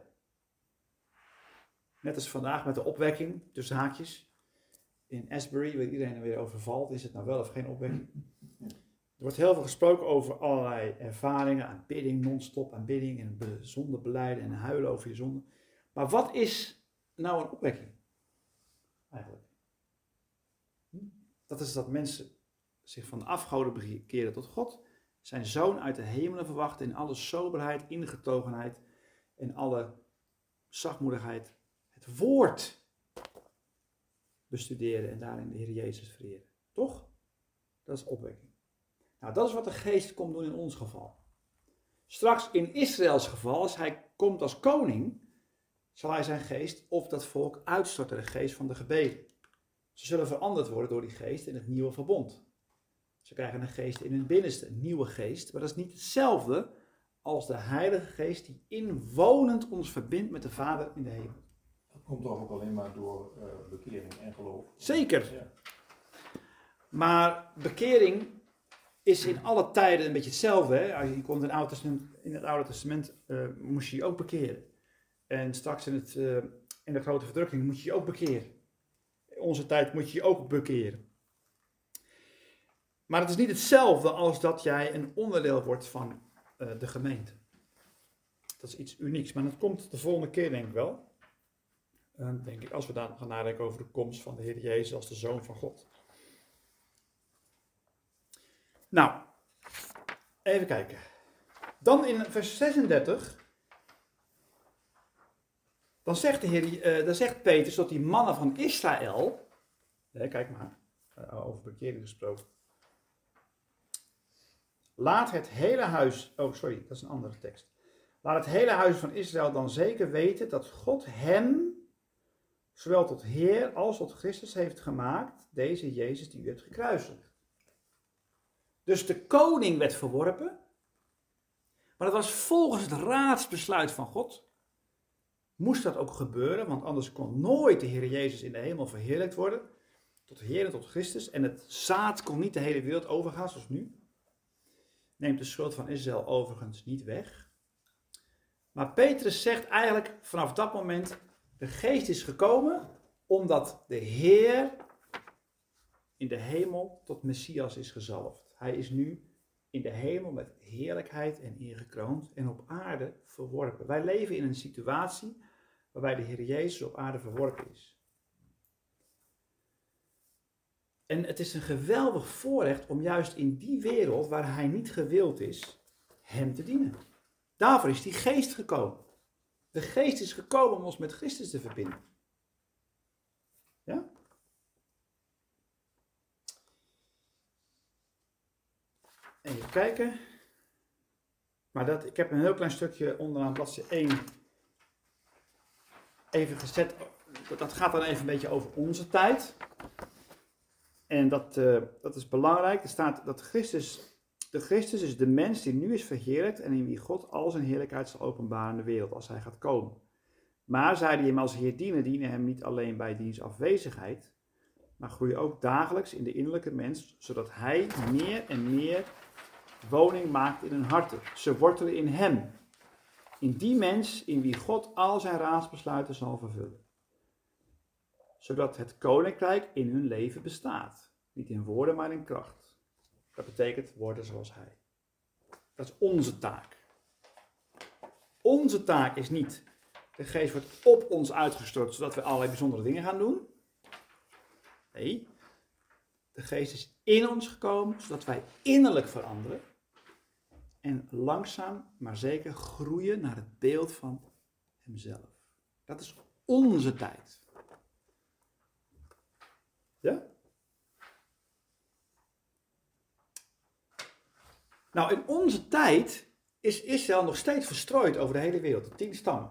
Net als vandaag met de opwekking, tussen haakjes. In Asbury, waar iedereen er weer over valt, is het nou wel of geen opwekking. Er wordt heel veel gesproken over allerlei ervaringen, aanbidding, non-stop aanbidding en zonde belijden en huilen over je zonde. Maar wat is nou een opwekking? Eigenlijk. Dat is dat mensen zich van de afgoden bekeren tot God, zijn zoon uit de hemelen verwachtte in alle soberheid, ingetogenheid en alle zachtmoedigheid het woord bestuderen en daarin de Heer Jezus vereren. Toch? Dat is opwekking. Nou, dat is wat de geest komt doen in ons geval. Straks in Israëls geval, als hij komt als koning, zal hij zijn geest op dat volk uitstorten, de geest van de gebeden. Ze zullen veranderd worden door die geest in het nieuwe verbond. Ze krijgen een geest in hun binnenste, een nieuwe geest, maar dat is niet hetzelfde als de Heilige Geest die inwonend ons verbindt met de Vader in de hemel. Dat komt toch ook alleen maar door uh, bekering en geloof? Zeker. Ja. Maar bekering is in alle tijden een beetje hetzelfde. Hè? Als je komt in het Oude Testament, in het Oude Testament uh, moest je je ook bekeren. En straks in, het, uh, in de grote verdrukking moet je je ook bekeren. In onze tijd moet je je ook bekeren. Maar het is niet hetzelfde als dat jij een onderdeel wordt van uh, de gemeente. Dat is iets unieks, maar dat komt de volgende keer denk ik wel. Uh, denk ik, als we dan gaan nadenken over de komst van de Heer Jezus als de Zoon van God. Nou, even kijken. Dan in vers zesendertig, dan zegt, de Heer, uh, dan zegt Petrus dat die mannen van Israël, nee, kijk maar, uh, over bekering gesproken. Laat het hele huis, oh sorry, dat is een andere tekst. Laat het hele huis van Israël dan zeker weten dat God hem, zowel tot Heer als tot Christus heeft gemaakt, deze Jezus die u hebt gekruisigd. Dus de koning werd verworpen, maar dat was volgens het raadsbesluit van God. Moest dat ook gebeuren, want anders kon nooit de Heer Jezus in de hemel verheerlijkt worden, tot Heer en tot Christus. En het zaad kon niet de hele wereld overgaan zoals nu. Neemt de schuld van Israël overigens niet weg. Maar Petrus zegt eigenlijk vanaf dat moment, de geest is gekomen omdat de Heer in de hemel tot Messias is gezalfd. Hij is nu in de hemel met heerlijkheid en eer gekroond en op aarde verworpen. Wij leven in een situatie waarbij de Heer Jezus op aarde verworpen is. En het is een geweldig voorrecht om juist in die wereld waar hij niet gewild is, hem te dienen. Daarvoor is die geest gekomen. De geest is gekomen om ons met Christus te verbinden. Ja? Even kijken. Maar dat, ik heb een heel klein stukje onderaan bladzijde één even gezet. Dat, dat gaat dan even een beetje over onze tijd. En dat, uh, dat is belangrijk. Er staat dat Christus, de Christus is de mens die nu is verheerlijkt en in wie God al zijn heerlijkheid zal openbaren in de wereld als hij gaat komen. Maar zij die hem als Heer dienen, dienen hem niet alleen bij diens afwezigheid, maar groeien ook dagelijks in de innerlijke mens, zodat hij meer en meer woning maakt in hun harten. Ze wortelen in hem, in die mens in wie God al zijn raadsbesluiten zal vervullen. Zodat het koninkrijk in hun leven bestaat. Niet in woorden, maar in kracht. Dat betekent worden zoals hij. Dat is onze taak. Onze taak is niet, de geest wordt op ons uitgestort, zodat we allerlei bijzondere dingen gaan doen. Nee, de geest is in ons gekomen, zodat wij innerlijk veranderen. En langzaam, maar zeker groeien naar het beeld van hemzelf. Dat is onze tijd. Ja? Nou, in onze tijd is Israël nog steeds verstrooid over de hele wereld. De tien stammen.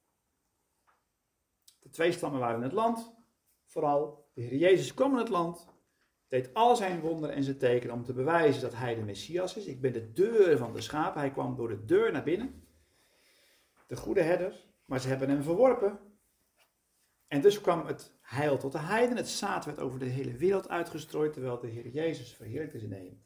De twee stammen waren in het land. Vooral de Heer Jezus kwam in het land. Deed al zijn wonderen en zijn tekenen om te bewijzen dat hij de Messias is. Ik ben de deur van de schapen. Hij kwam door de deur naar binnen. De goede herder. Maar ze hebben hem verworpen. En dus kwam het heil tot de heiden. Het zaad werd over de hele wereld uitgestrooid, terwijl de Heer Jezus verheerlijkt is in de hemel.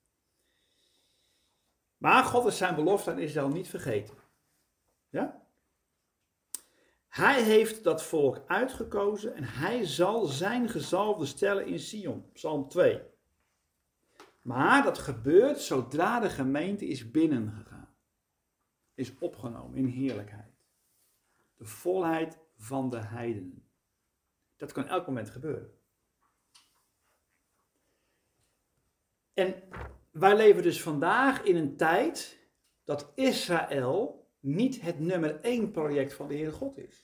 Maar God is zijn belofte aan Israël niet vergeten. Ja? Hij heeft dat volk uitgekozen en hij zal zijn gezalfde stellen in Sion. Psalm twee. Maar dat gebeurt zodra de gemeente is binnengegaan. Is opgenomen in heerlijkheid. De volheid van de heidenen. Dat kan elk moment gebeuren. En wij leven dus vandaag in een tijd dat Israël niet het nummer één project van de Heere God is.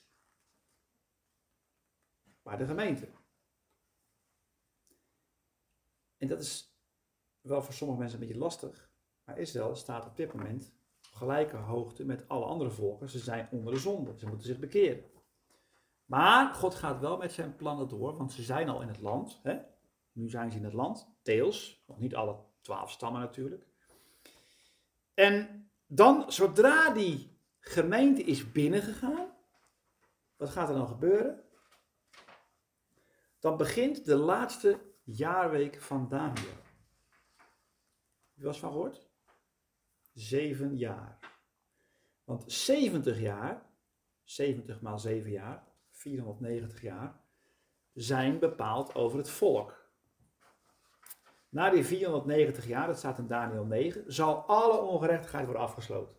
Maar de gemeente. En dat is wel voor sommige mensen een beetje lastig. Maar Israël staat op dit moment op gelijke hoogte met alle andere volken. Ze zijn onder de zonde. Ze moeten zich bekeren. Maar God gaat wel met zijn plannen door. Want ze zijn al in het land. Hè? Nu zijn ze in het land. Deels. Nog niet alle twaalf stammen natuurlijk. En dan, zodra die gemeente is binnengegaan. Wat gaat er dan gebeuren? Dan begint de laatste jaarweek van Daniel. Heb je wel eens van gehoord? Zeven jaar. Want zeventig jaar, zeventig maal zeven jaar, vierhonderdnegentig jaar, zijn bepaald over het volk. Na die vierhonderdnegentig jaar, dat staat in Daniel negen, zal alle ongerechtigheid worden afgesloten.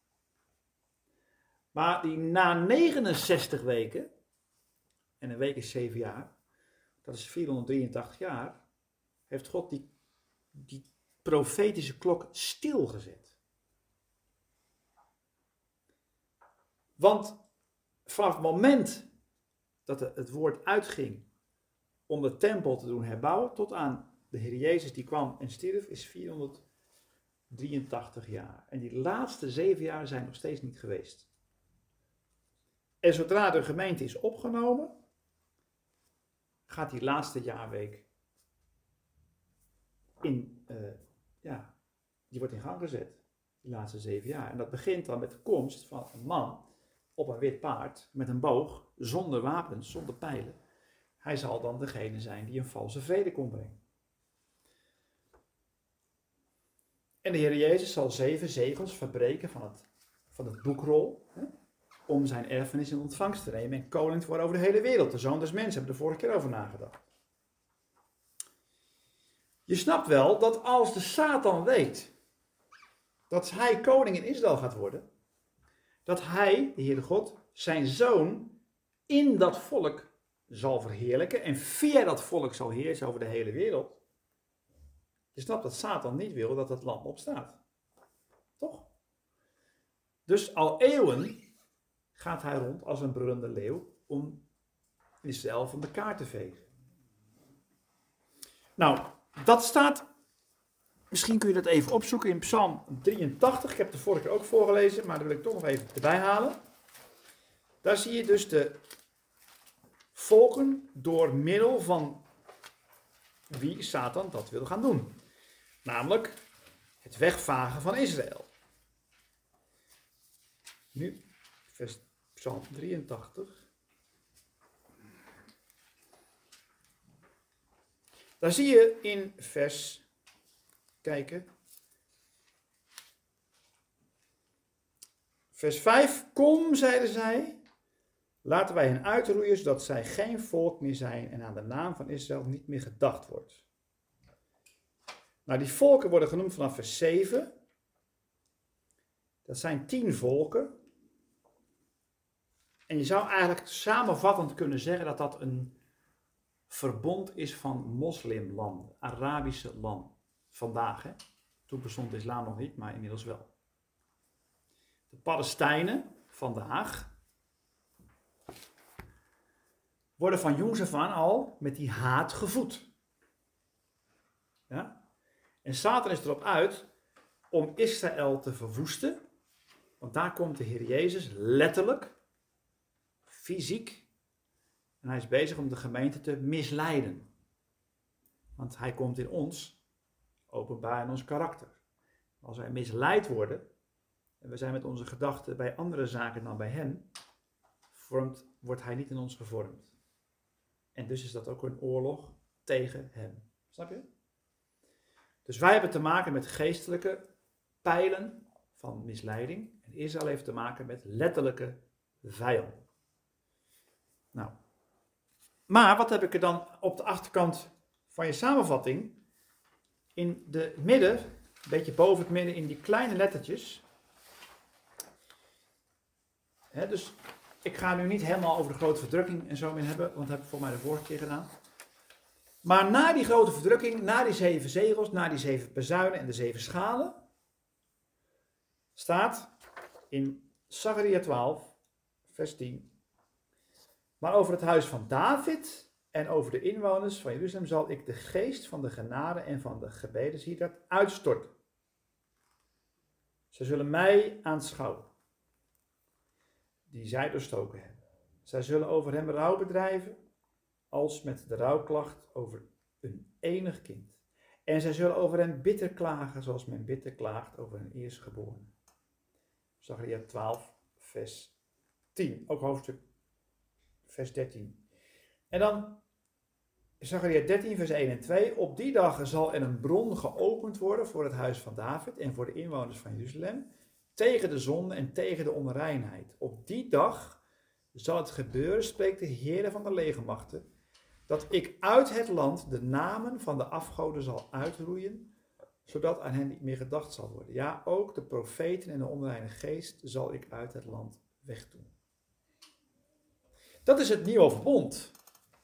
Maar die na negenenzestig weken, en een week is zeven jaar, dat is vierhonderddrieëntachtig jaar, heeft God die, die profetische klok stilgezet. Want vanaf het moment dat het woord uitging om de tempel te doen herbouwen, tot aan de Heer Jezus die kwam en stierf, is vierhonderddrieëntachtig jaar. En die laatste zeven jaar zijn nog steeds niet geweest. En zodra de gemeente is opgenomen, gaat die laatste jaarweek in, uh, ja, die wordt in gang gezet. Die laatste zeven jaar. En dat begint dan met de komst van een man op een wit paard, met een boog, zonder wapens, zonder pijlen. Hij zal dan degene zijn die een valse vrede komt brengen. En de Heer Jezus zal zeven zegels verbreken van het, van het boekrol, hè, om zijn erfenis in ontvangst te nemen en koning te worden over de hele wereld. De Zoon des Mensen, hebben we de vorige keer over nagedacht. Je snapt wel dat als de Satan weet dat hij koning in Israël gaat worden, dat hij, de Heere God, zijn zoon in dat volk zal verheerlijken en via dat volk zal heersen over de hele wereld. Je snapt dat Satan niet wil dat het lam opstaat. Toch? Dus al eeuwen gaat hij rond als een brullende leeuw om Israël van de kaart te vegen. Nou, dat staat, misschien kun je dat even opzoeken in Psalm drieëntachtig. Ik heb het de vorige keer ook voorgelezen, maar dat wil ik toch nog even erbij halen. Daar zie je dus de volken door middel van wie Satan dat wil gaan doen. Namelijk het wegvagen van Israël. Nu, vers Psalm drieëntachtig. Daar zie je in vers, kijken, vers vijf. Kom, zeiden zij, laten wij hen uitroeien, zodat zij geen volk meer zijn en aan de naam van Israël niet meer gedacht wordt. Nou, die volken worden genoemd vanaf vers zeven. Dat zijn tien volken. En je zou eigenlijk samenvattend kunnen zeggen dat dat een verbond is van moslimlanden, Arabische landen. Vandaag, hè. Toen bestond de islam nog niet, maar inmiddels wel. De Palestijnen, vandaag, worden van jongs af aan al met die haat gevoed. Ja? En Satan is erop uit om Israël te verwoesten, want daar komt de Heer Jezus letterlijk, fysiek, en hij is bezig om de gemeente te misleiden. Want hij komt in ons, openbaar in ons karakter. Als wij misleid worden, en we zijn met onze gedachten bij andere zaken dan bij hem, vormt, wordt hij niet in ons gevormd. En dus is dat ook een oorlog tegen hem. Snap je? Dus wij hebben te maken met geestelijke pijlen van misleiding. En Israël heeft te maken met letterlijke vijanden. Nou. Maar wat heb ik er dan op de achterkant van je samenvatting? In de midden, een beetje boven het midden, in die kleine lettertjes. He, dus ik ga nu niet helemaal over de grote verdrukking en zo meer hebben, want dat heb ik voor mij de vorige keer gedaan. Maar na die grote verdrukking, na die zeven zegels, na die zeven bazuinen en de zeven schalen, staat in Zacharia twaalf, vers tien. Maar over het huis van David en over de inwoners van Jeruzalem zal ik de geest van de genade en van de gebeden, zie je dat, uitstorten. Ze zullen mij aanschouwen, die zij doorstoken hebben. Zij zullen over hem rouw bedrijven, als met de rouwklacht over een enig kind. En zij zullen over hem bitter klagen, zoals men bitter klaagt over een eerstgeborene. Zacharia twaalf, vers tien, ook hoofdstuk vers dertien. En dan Zacharia dertien, vers één en twee. Op die dag zal er een bron geopend worden voor het huis van David en voor de inwoners van Jeruzalem, tegen de zonde en tegen de onreinheid. Op die dag zal het gebeuren, spreekt de Heer van de legermachten, dat ik uit het land de namen van de afgoden zal uitroeien, zodat aan hen niet meer gedacht zal worden. Ja, ook de profeten en de onreine geest zal ik uit het land wegdoen. Dat is het nieuwe verbond,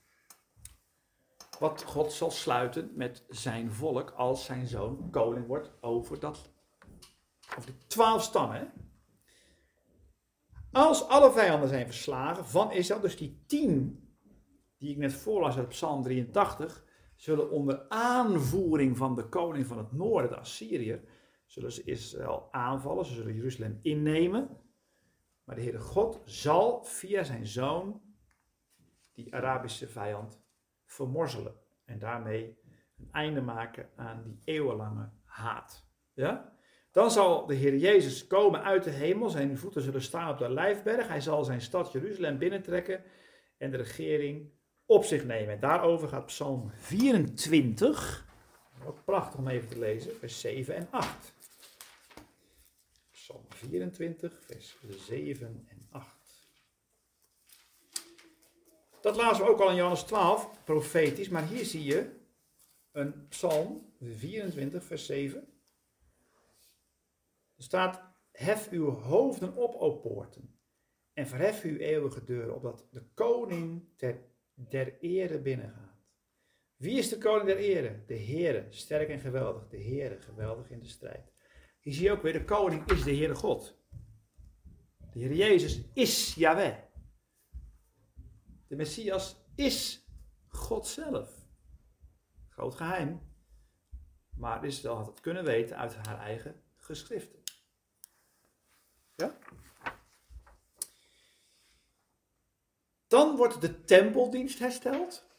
wat God zal sluiten met zijn volk als zijn zoon koning wordt over, dat, over de twaalf stammen. Hè? Als alle vijanden zijn verslagen van Israël, dus die tien die ik net voorlas uit Psalm drieëntachtig, zullen onder aanvoering van de koning van het noorden, de Assyriër, zullen ze Israël aanvallen, ze zullen Jeruzalem innemen. Maar de Heere God zal via zijn zoon die Arabische vijand vermorzelen. En daarmee een einde maken aan die eeuwenlange haat. Ja? Dan zal de Heer Jezus komen uit de hemel. Zijn voeten zullen staan op de Olijfberg. Hij zal zijn stad Jeruzalem binnentrekken en de regering op zich nemen. En daarover gaat Psalm vierentwintig. Ook prachtig om even te lezen. Vers zeven en acht. Psalm vierentwintig, vers zeven en acht. Dat lazen we ook al in Johannes twaalf, profetisch, maar hier zie je een Psalm vierentwintig, vers zeven. Er staat, hef uw hoofden op, o poorten, en verhef uw eeuwige deuren, opdat de koning ter, der ere binnengaat. Wie is de koning der ere? De Heere, sterk en geweldig, de Heere, geweldig in de strijd. Hier zie je ook weer, de koning is de Heere God. De Heer Jezus is Yahweh. De Messias is God zelf. Groot geheim. Maar Israël had het kunnen weten uit haar eigen geschriften. Ja? Dan wordt de tempeldienst hersteld.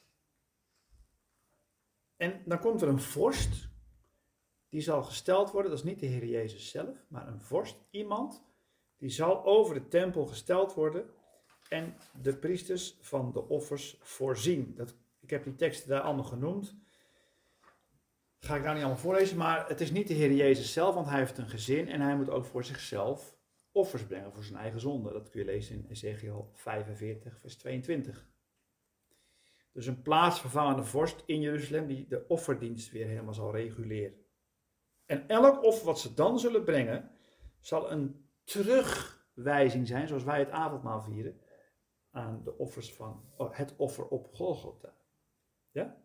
En dan komt er een vorst. Die zal gesteld worden. Dat is niet de Heer Jezus zelf. Maar een vorst. Iemand. Die zal over de tempel gesteld worden. En de priesters van de offers voorzien. Dat, ik heb die teksten daar allemaal genoemd. Ga ik nou niet allemaal voorlezen, maar het is niet de Heer Jezus zelf, want hij heeft een gezin en hij moet ook voor zichzelf offers brengen voor zijn eigen zonde. Dat kun je lezen in Ezekiel vijfenveertig, vers tweeëntwintig. Dus een plaatsvervangende vorst in Jeruzalem die de offerdienst weer helemaal zal reguleren. En elk offer wat ze dan zullen brengen, zal een terugwijzing zijn, zoals wij het avondmaal vieren, aan de offers van, oh, het offer op Golgotha. Ja?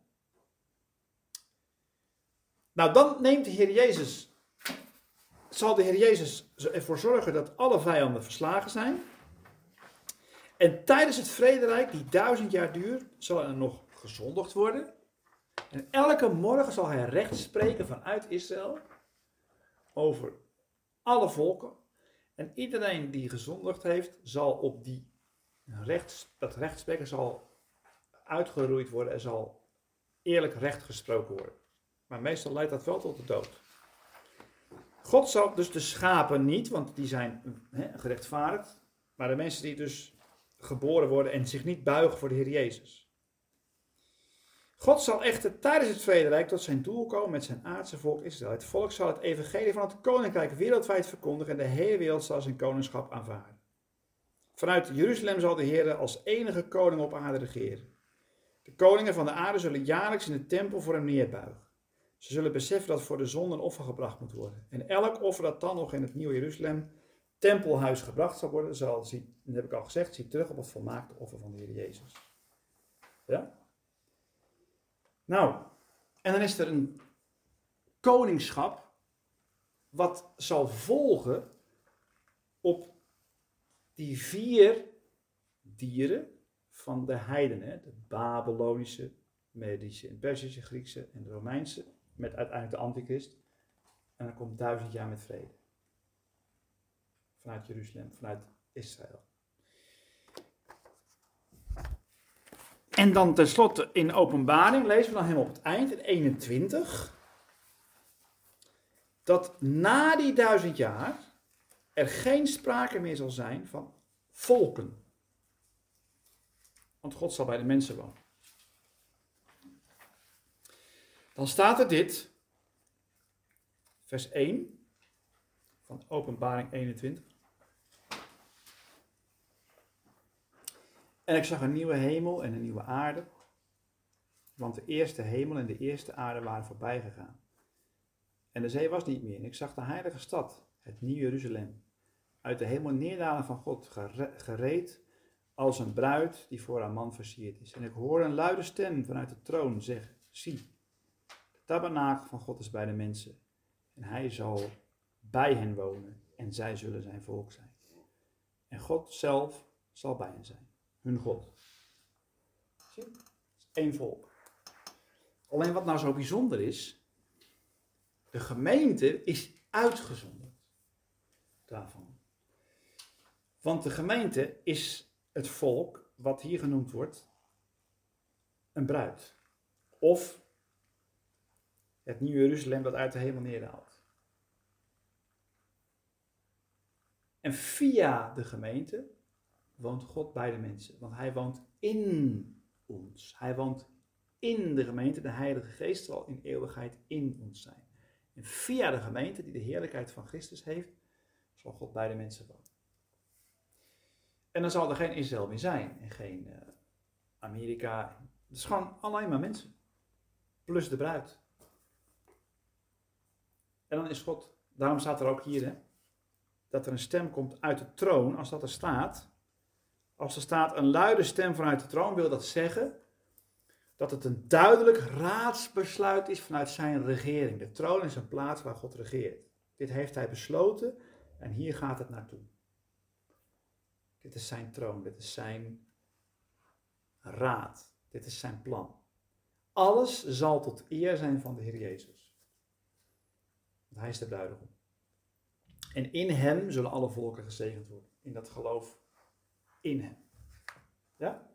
Nou, dan neemt de Heer Jezus, zal de Heer Jezus ervoor zorgen dat alle vijanden verslagen zijn. En tijdens het vrederijk, die duizend jaar duurt, zal er nog gezondigd worden. En elke morgen zal hij recht spreken vanuit Israël over alle volken. En iedereen die gezondigd heeft, zal op die rechts, dat rechtspreken zal uitgeroeid worden en zal eerlijk recht gesproken worden. Maar meestal leidt dat wel tot de dood. God zal dus de schapen niet, want die zijn he, gerechtvaardigd. Maar de mensen die dus geboren worden en zich niet buigen voor de Heer Jezus. God zal echter tijdens het vrederijk tot zijn doel komen met zijn aardse volk Israël. Het volk zal het evangelie van het koninkrijk wereldwijd verkondigen en de hele wereld zal zijn koningschap aanvaarden. Vanuit Jeruzalem zal de Heer als enige koning op aarde regeren. De koningen van de aarde zullen jaarlijks in de tempel voor hem neerbuigen. Ze zullen beseffen dat voor de zonde een offer gebracht moet worden. En elk offer dat dan nog in het nieuwe Jeruzalem tempelhuis gebracht zal worden, zal, dat heb ik al gezegd, zie terug op het volmaakte offer van de Heer Jezus. Ja? Nou, en dan is er een koningschap wat zal volgen op die vier dieren van de heidenen. De Babylonische, Medische en Perzische, Griekse en de Romeinse. Met uiteindelijk de antichrist. En dan komt duizend jaar met vrede. Vanuit Jeruzalem, vanuit Israël. En dan tenslotte in Openbaring lezen we dan helemaal op het eind, in eenentwintig. Dat na die duizend jaar er geen sprake meer zal zijn van volken. Want God zal bij de mensen wonen. Dan staat er dit, vers één van Openbaring eenentwintig. En ik zag een nieuwe hemel en een nieuwe aarde, want de eerste hemel en de eerste aarde waren voorbij gegaan. En de zee was niet meer. En ik zag de heilige stad, het nieuwe Jeruzalem, uit de hemel neerdalen van God, gere- gereed als een bruid die voor haar man versierd is. En ik hoorde een luide stem vanuit de troon zeggen, zie, de tabernakel van God is bij de mensen. En hij zal bij hen wonen en zij zullen zijn volk zijn. En God zelf zal bij hen zijn, hun God. Zie, het is één volk. Alleen wat nou zo bijzonder is, de gemeente is uitgezonderd daarvan. Want de gemeente is het volk wat hier genoemd wordt een bruid. Of het nieuwe Jeruzalem dat uit de hemel neerdaalt. En via de gemeente woont God bij de mensen. Want hij woont in ons. Hij woont in de gemeente. De Heilige Geest zal in eeuwigheid in ons zijn. En via de gemeente die de heerlijkheid van Christus heeft, zal God bij de mensen wonen. En dan zal er geen Israël meer zijn. En geen uh, Amerika. Het is gewoon alleen maar mensen. Plus de bruid. En dan is God. Daarom staat er ook hier, hè, dat er een stem komt uit de troon. Als dat er staat. Als er staat een luide stem vanuit de troon, wil dat zeggen dat het een duidelijk raadsbesluit is vanuit zijn regering. De troon is een plaats waar God regeert. Dit heeft hij besloten en hier gaat het naartoe. Dit is zijn troon, dit is zijn raad, dit is zijn plan. Alles zal tot eer zijn van de Heer Jezus. Want hij is de bruidegom. En in hem zullen alle volken gezegend worden. In dat geloof in hem. Ja?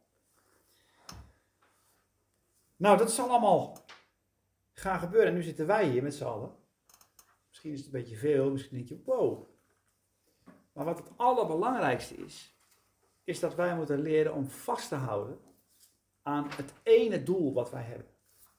Nou, dat zal allemaal gaan gebeuren. En nu zitten wij hier met z'n allen. Misschien is het een beetje veel, misschien denk je, wow. Maar wat het allerbelangrijkste is, is dat wij moeten leren om vast te houden aan het ene doel wat wij hebben.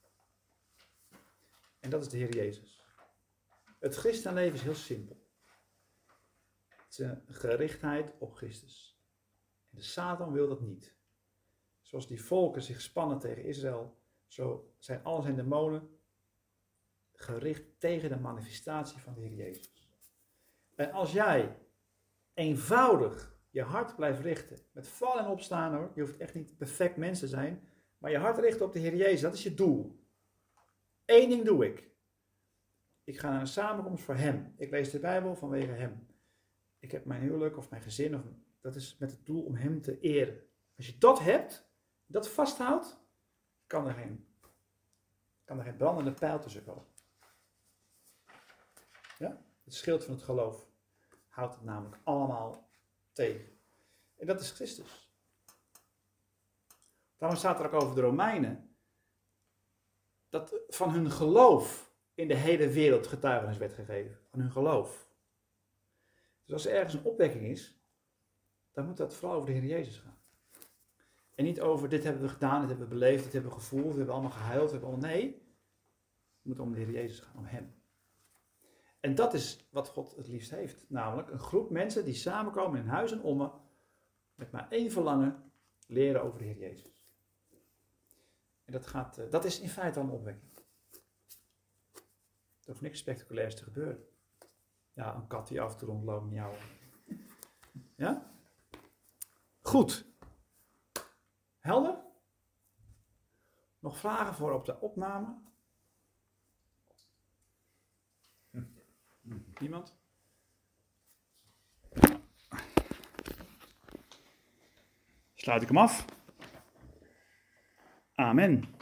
En dat is de Heer Jezus. Het christenleven is heel simpel. Het is een gerichtheid op Christus. En de Satan wil dat niet. Zoals die volken zich spannen tegen Israël, zo zijn al zijn demonen gericht tegen de manifestatie van de Heer Jezus. En als jij eenvoudig je hart blijft richten, met vallen en opstaan hoor, je hoeft echt niet perfect mens te zijn, maar je hart richten op de Heer Jezus, dat is je doel. Eén ding doe ik. Ik ga naar een samenkomst voor Hem. Ik lees de Bijbel vanwege Hem. Ik heb mijn huwelijk of mijn gezin, of, dat is met het doel om Hem te eren. Als je dat hebt, dat vasthoudt, kan er geen, kan er geen brandende pijl tussen komen. Ja? Het schild van het geloof houdt het namelijk allemaal tegen. En dat is Christus. Daarom staat er ook over de Romeinen, dat van hun geloof in de hele wereld getuigenis werd gegeven. Van hun geloof. Dus als er ergens een opwekking is, dan moet dat vooral over de Heer Jezus gaan. En niet over dit hebben we gedaan, dit hebben we beleefd, dit hebben we gevoeld, dit hebben we allemaal gehuild. We hebben allemaal... Nee, het moet om de Heer Jezus gaan, om Hem. En dat is wat God het liefst heeft. Namelijk een groep mensen die samenkomen in huis en ommen, met maar één verlangen, leren over de Heer Jezus. En dat, gaat, dat is in feite al een opwekking. Er hoeft niks spectaculairs te gebeuren. Ja, een kat die af en toe rondloopt met jou. Ja? Goed. Helder? Nog vragen voor op de opname? Niemand? Sluit ik hem af. Amen.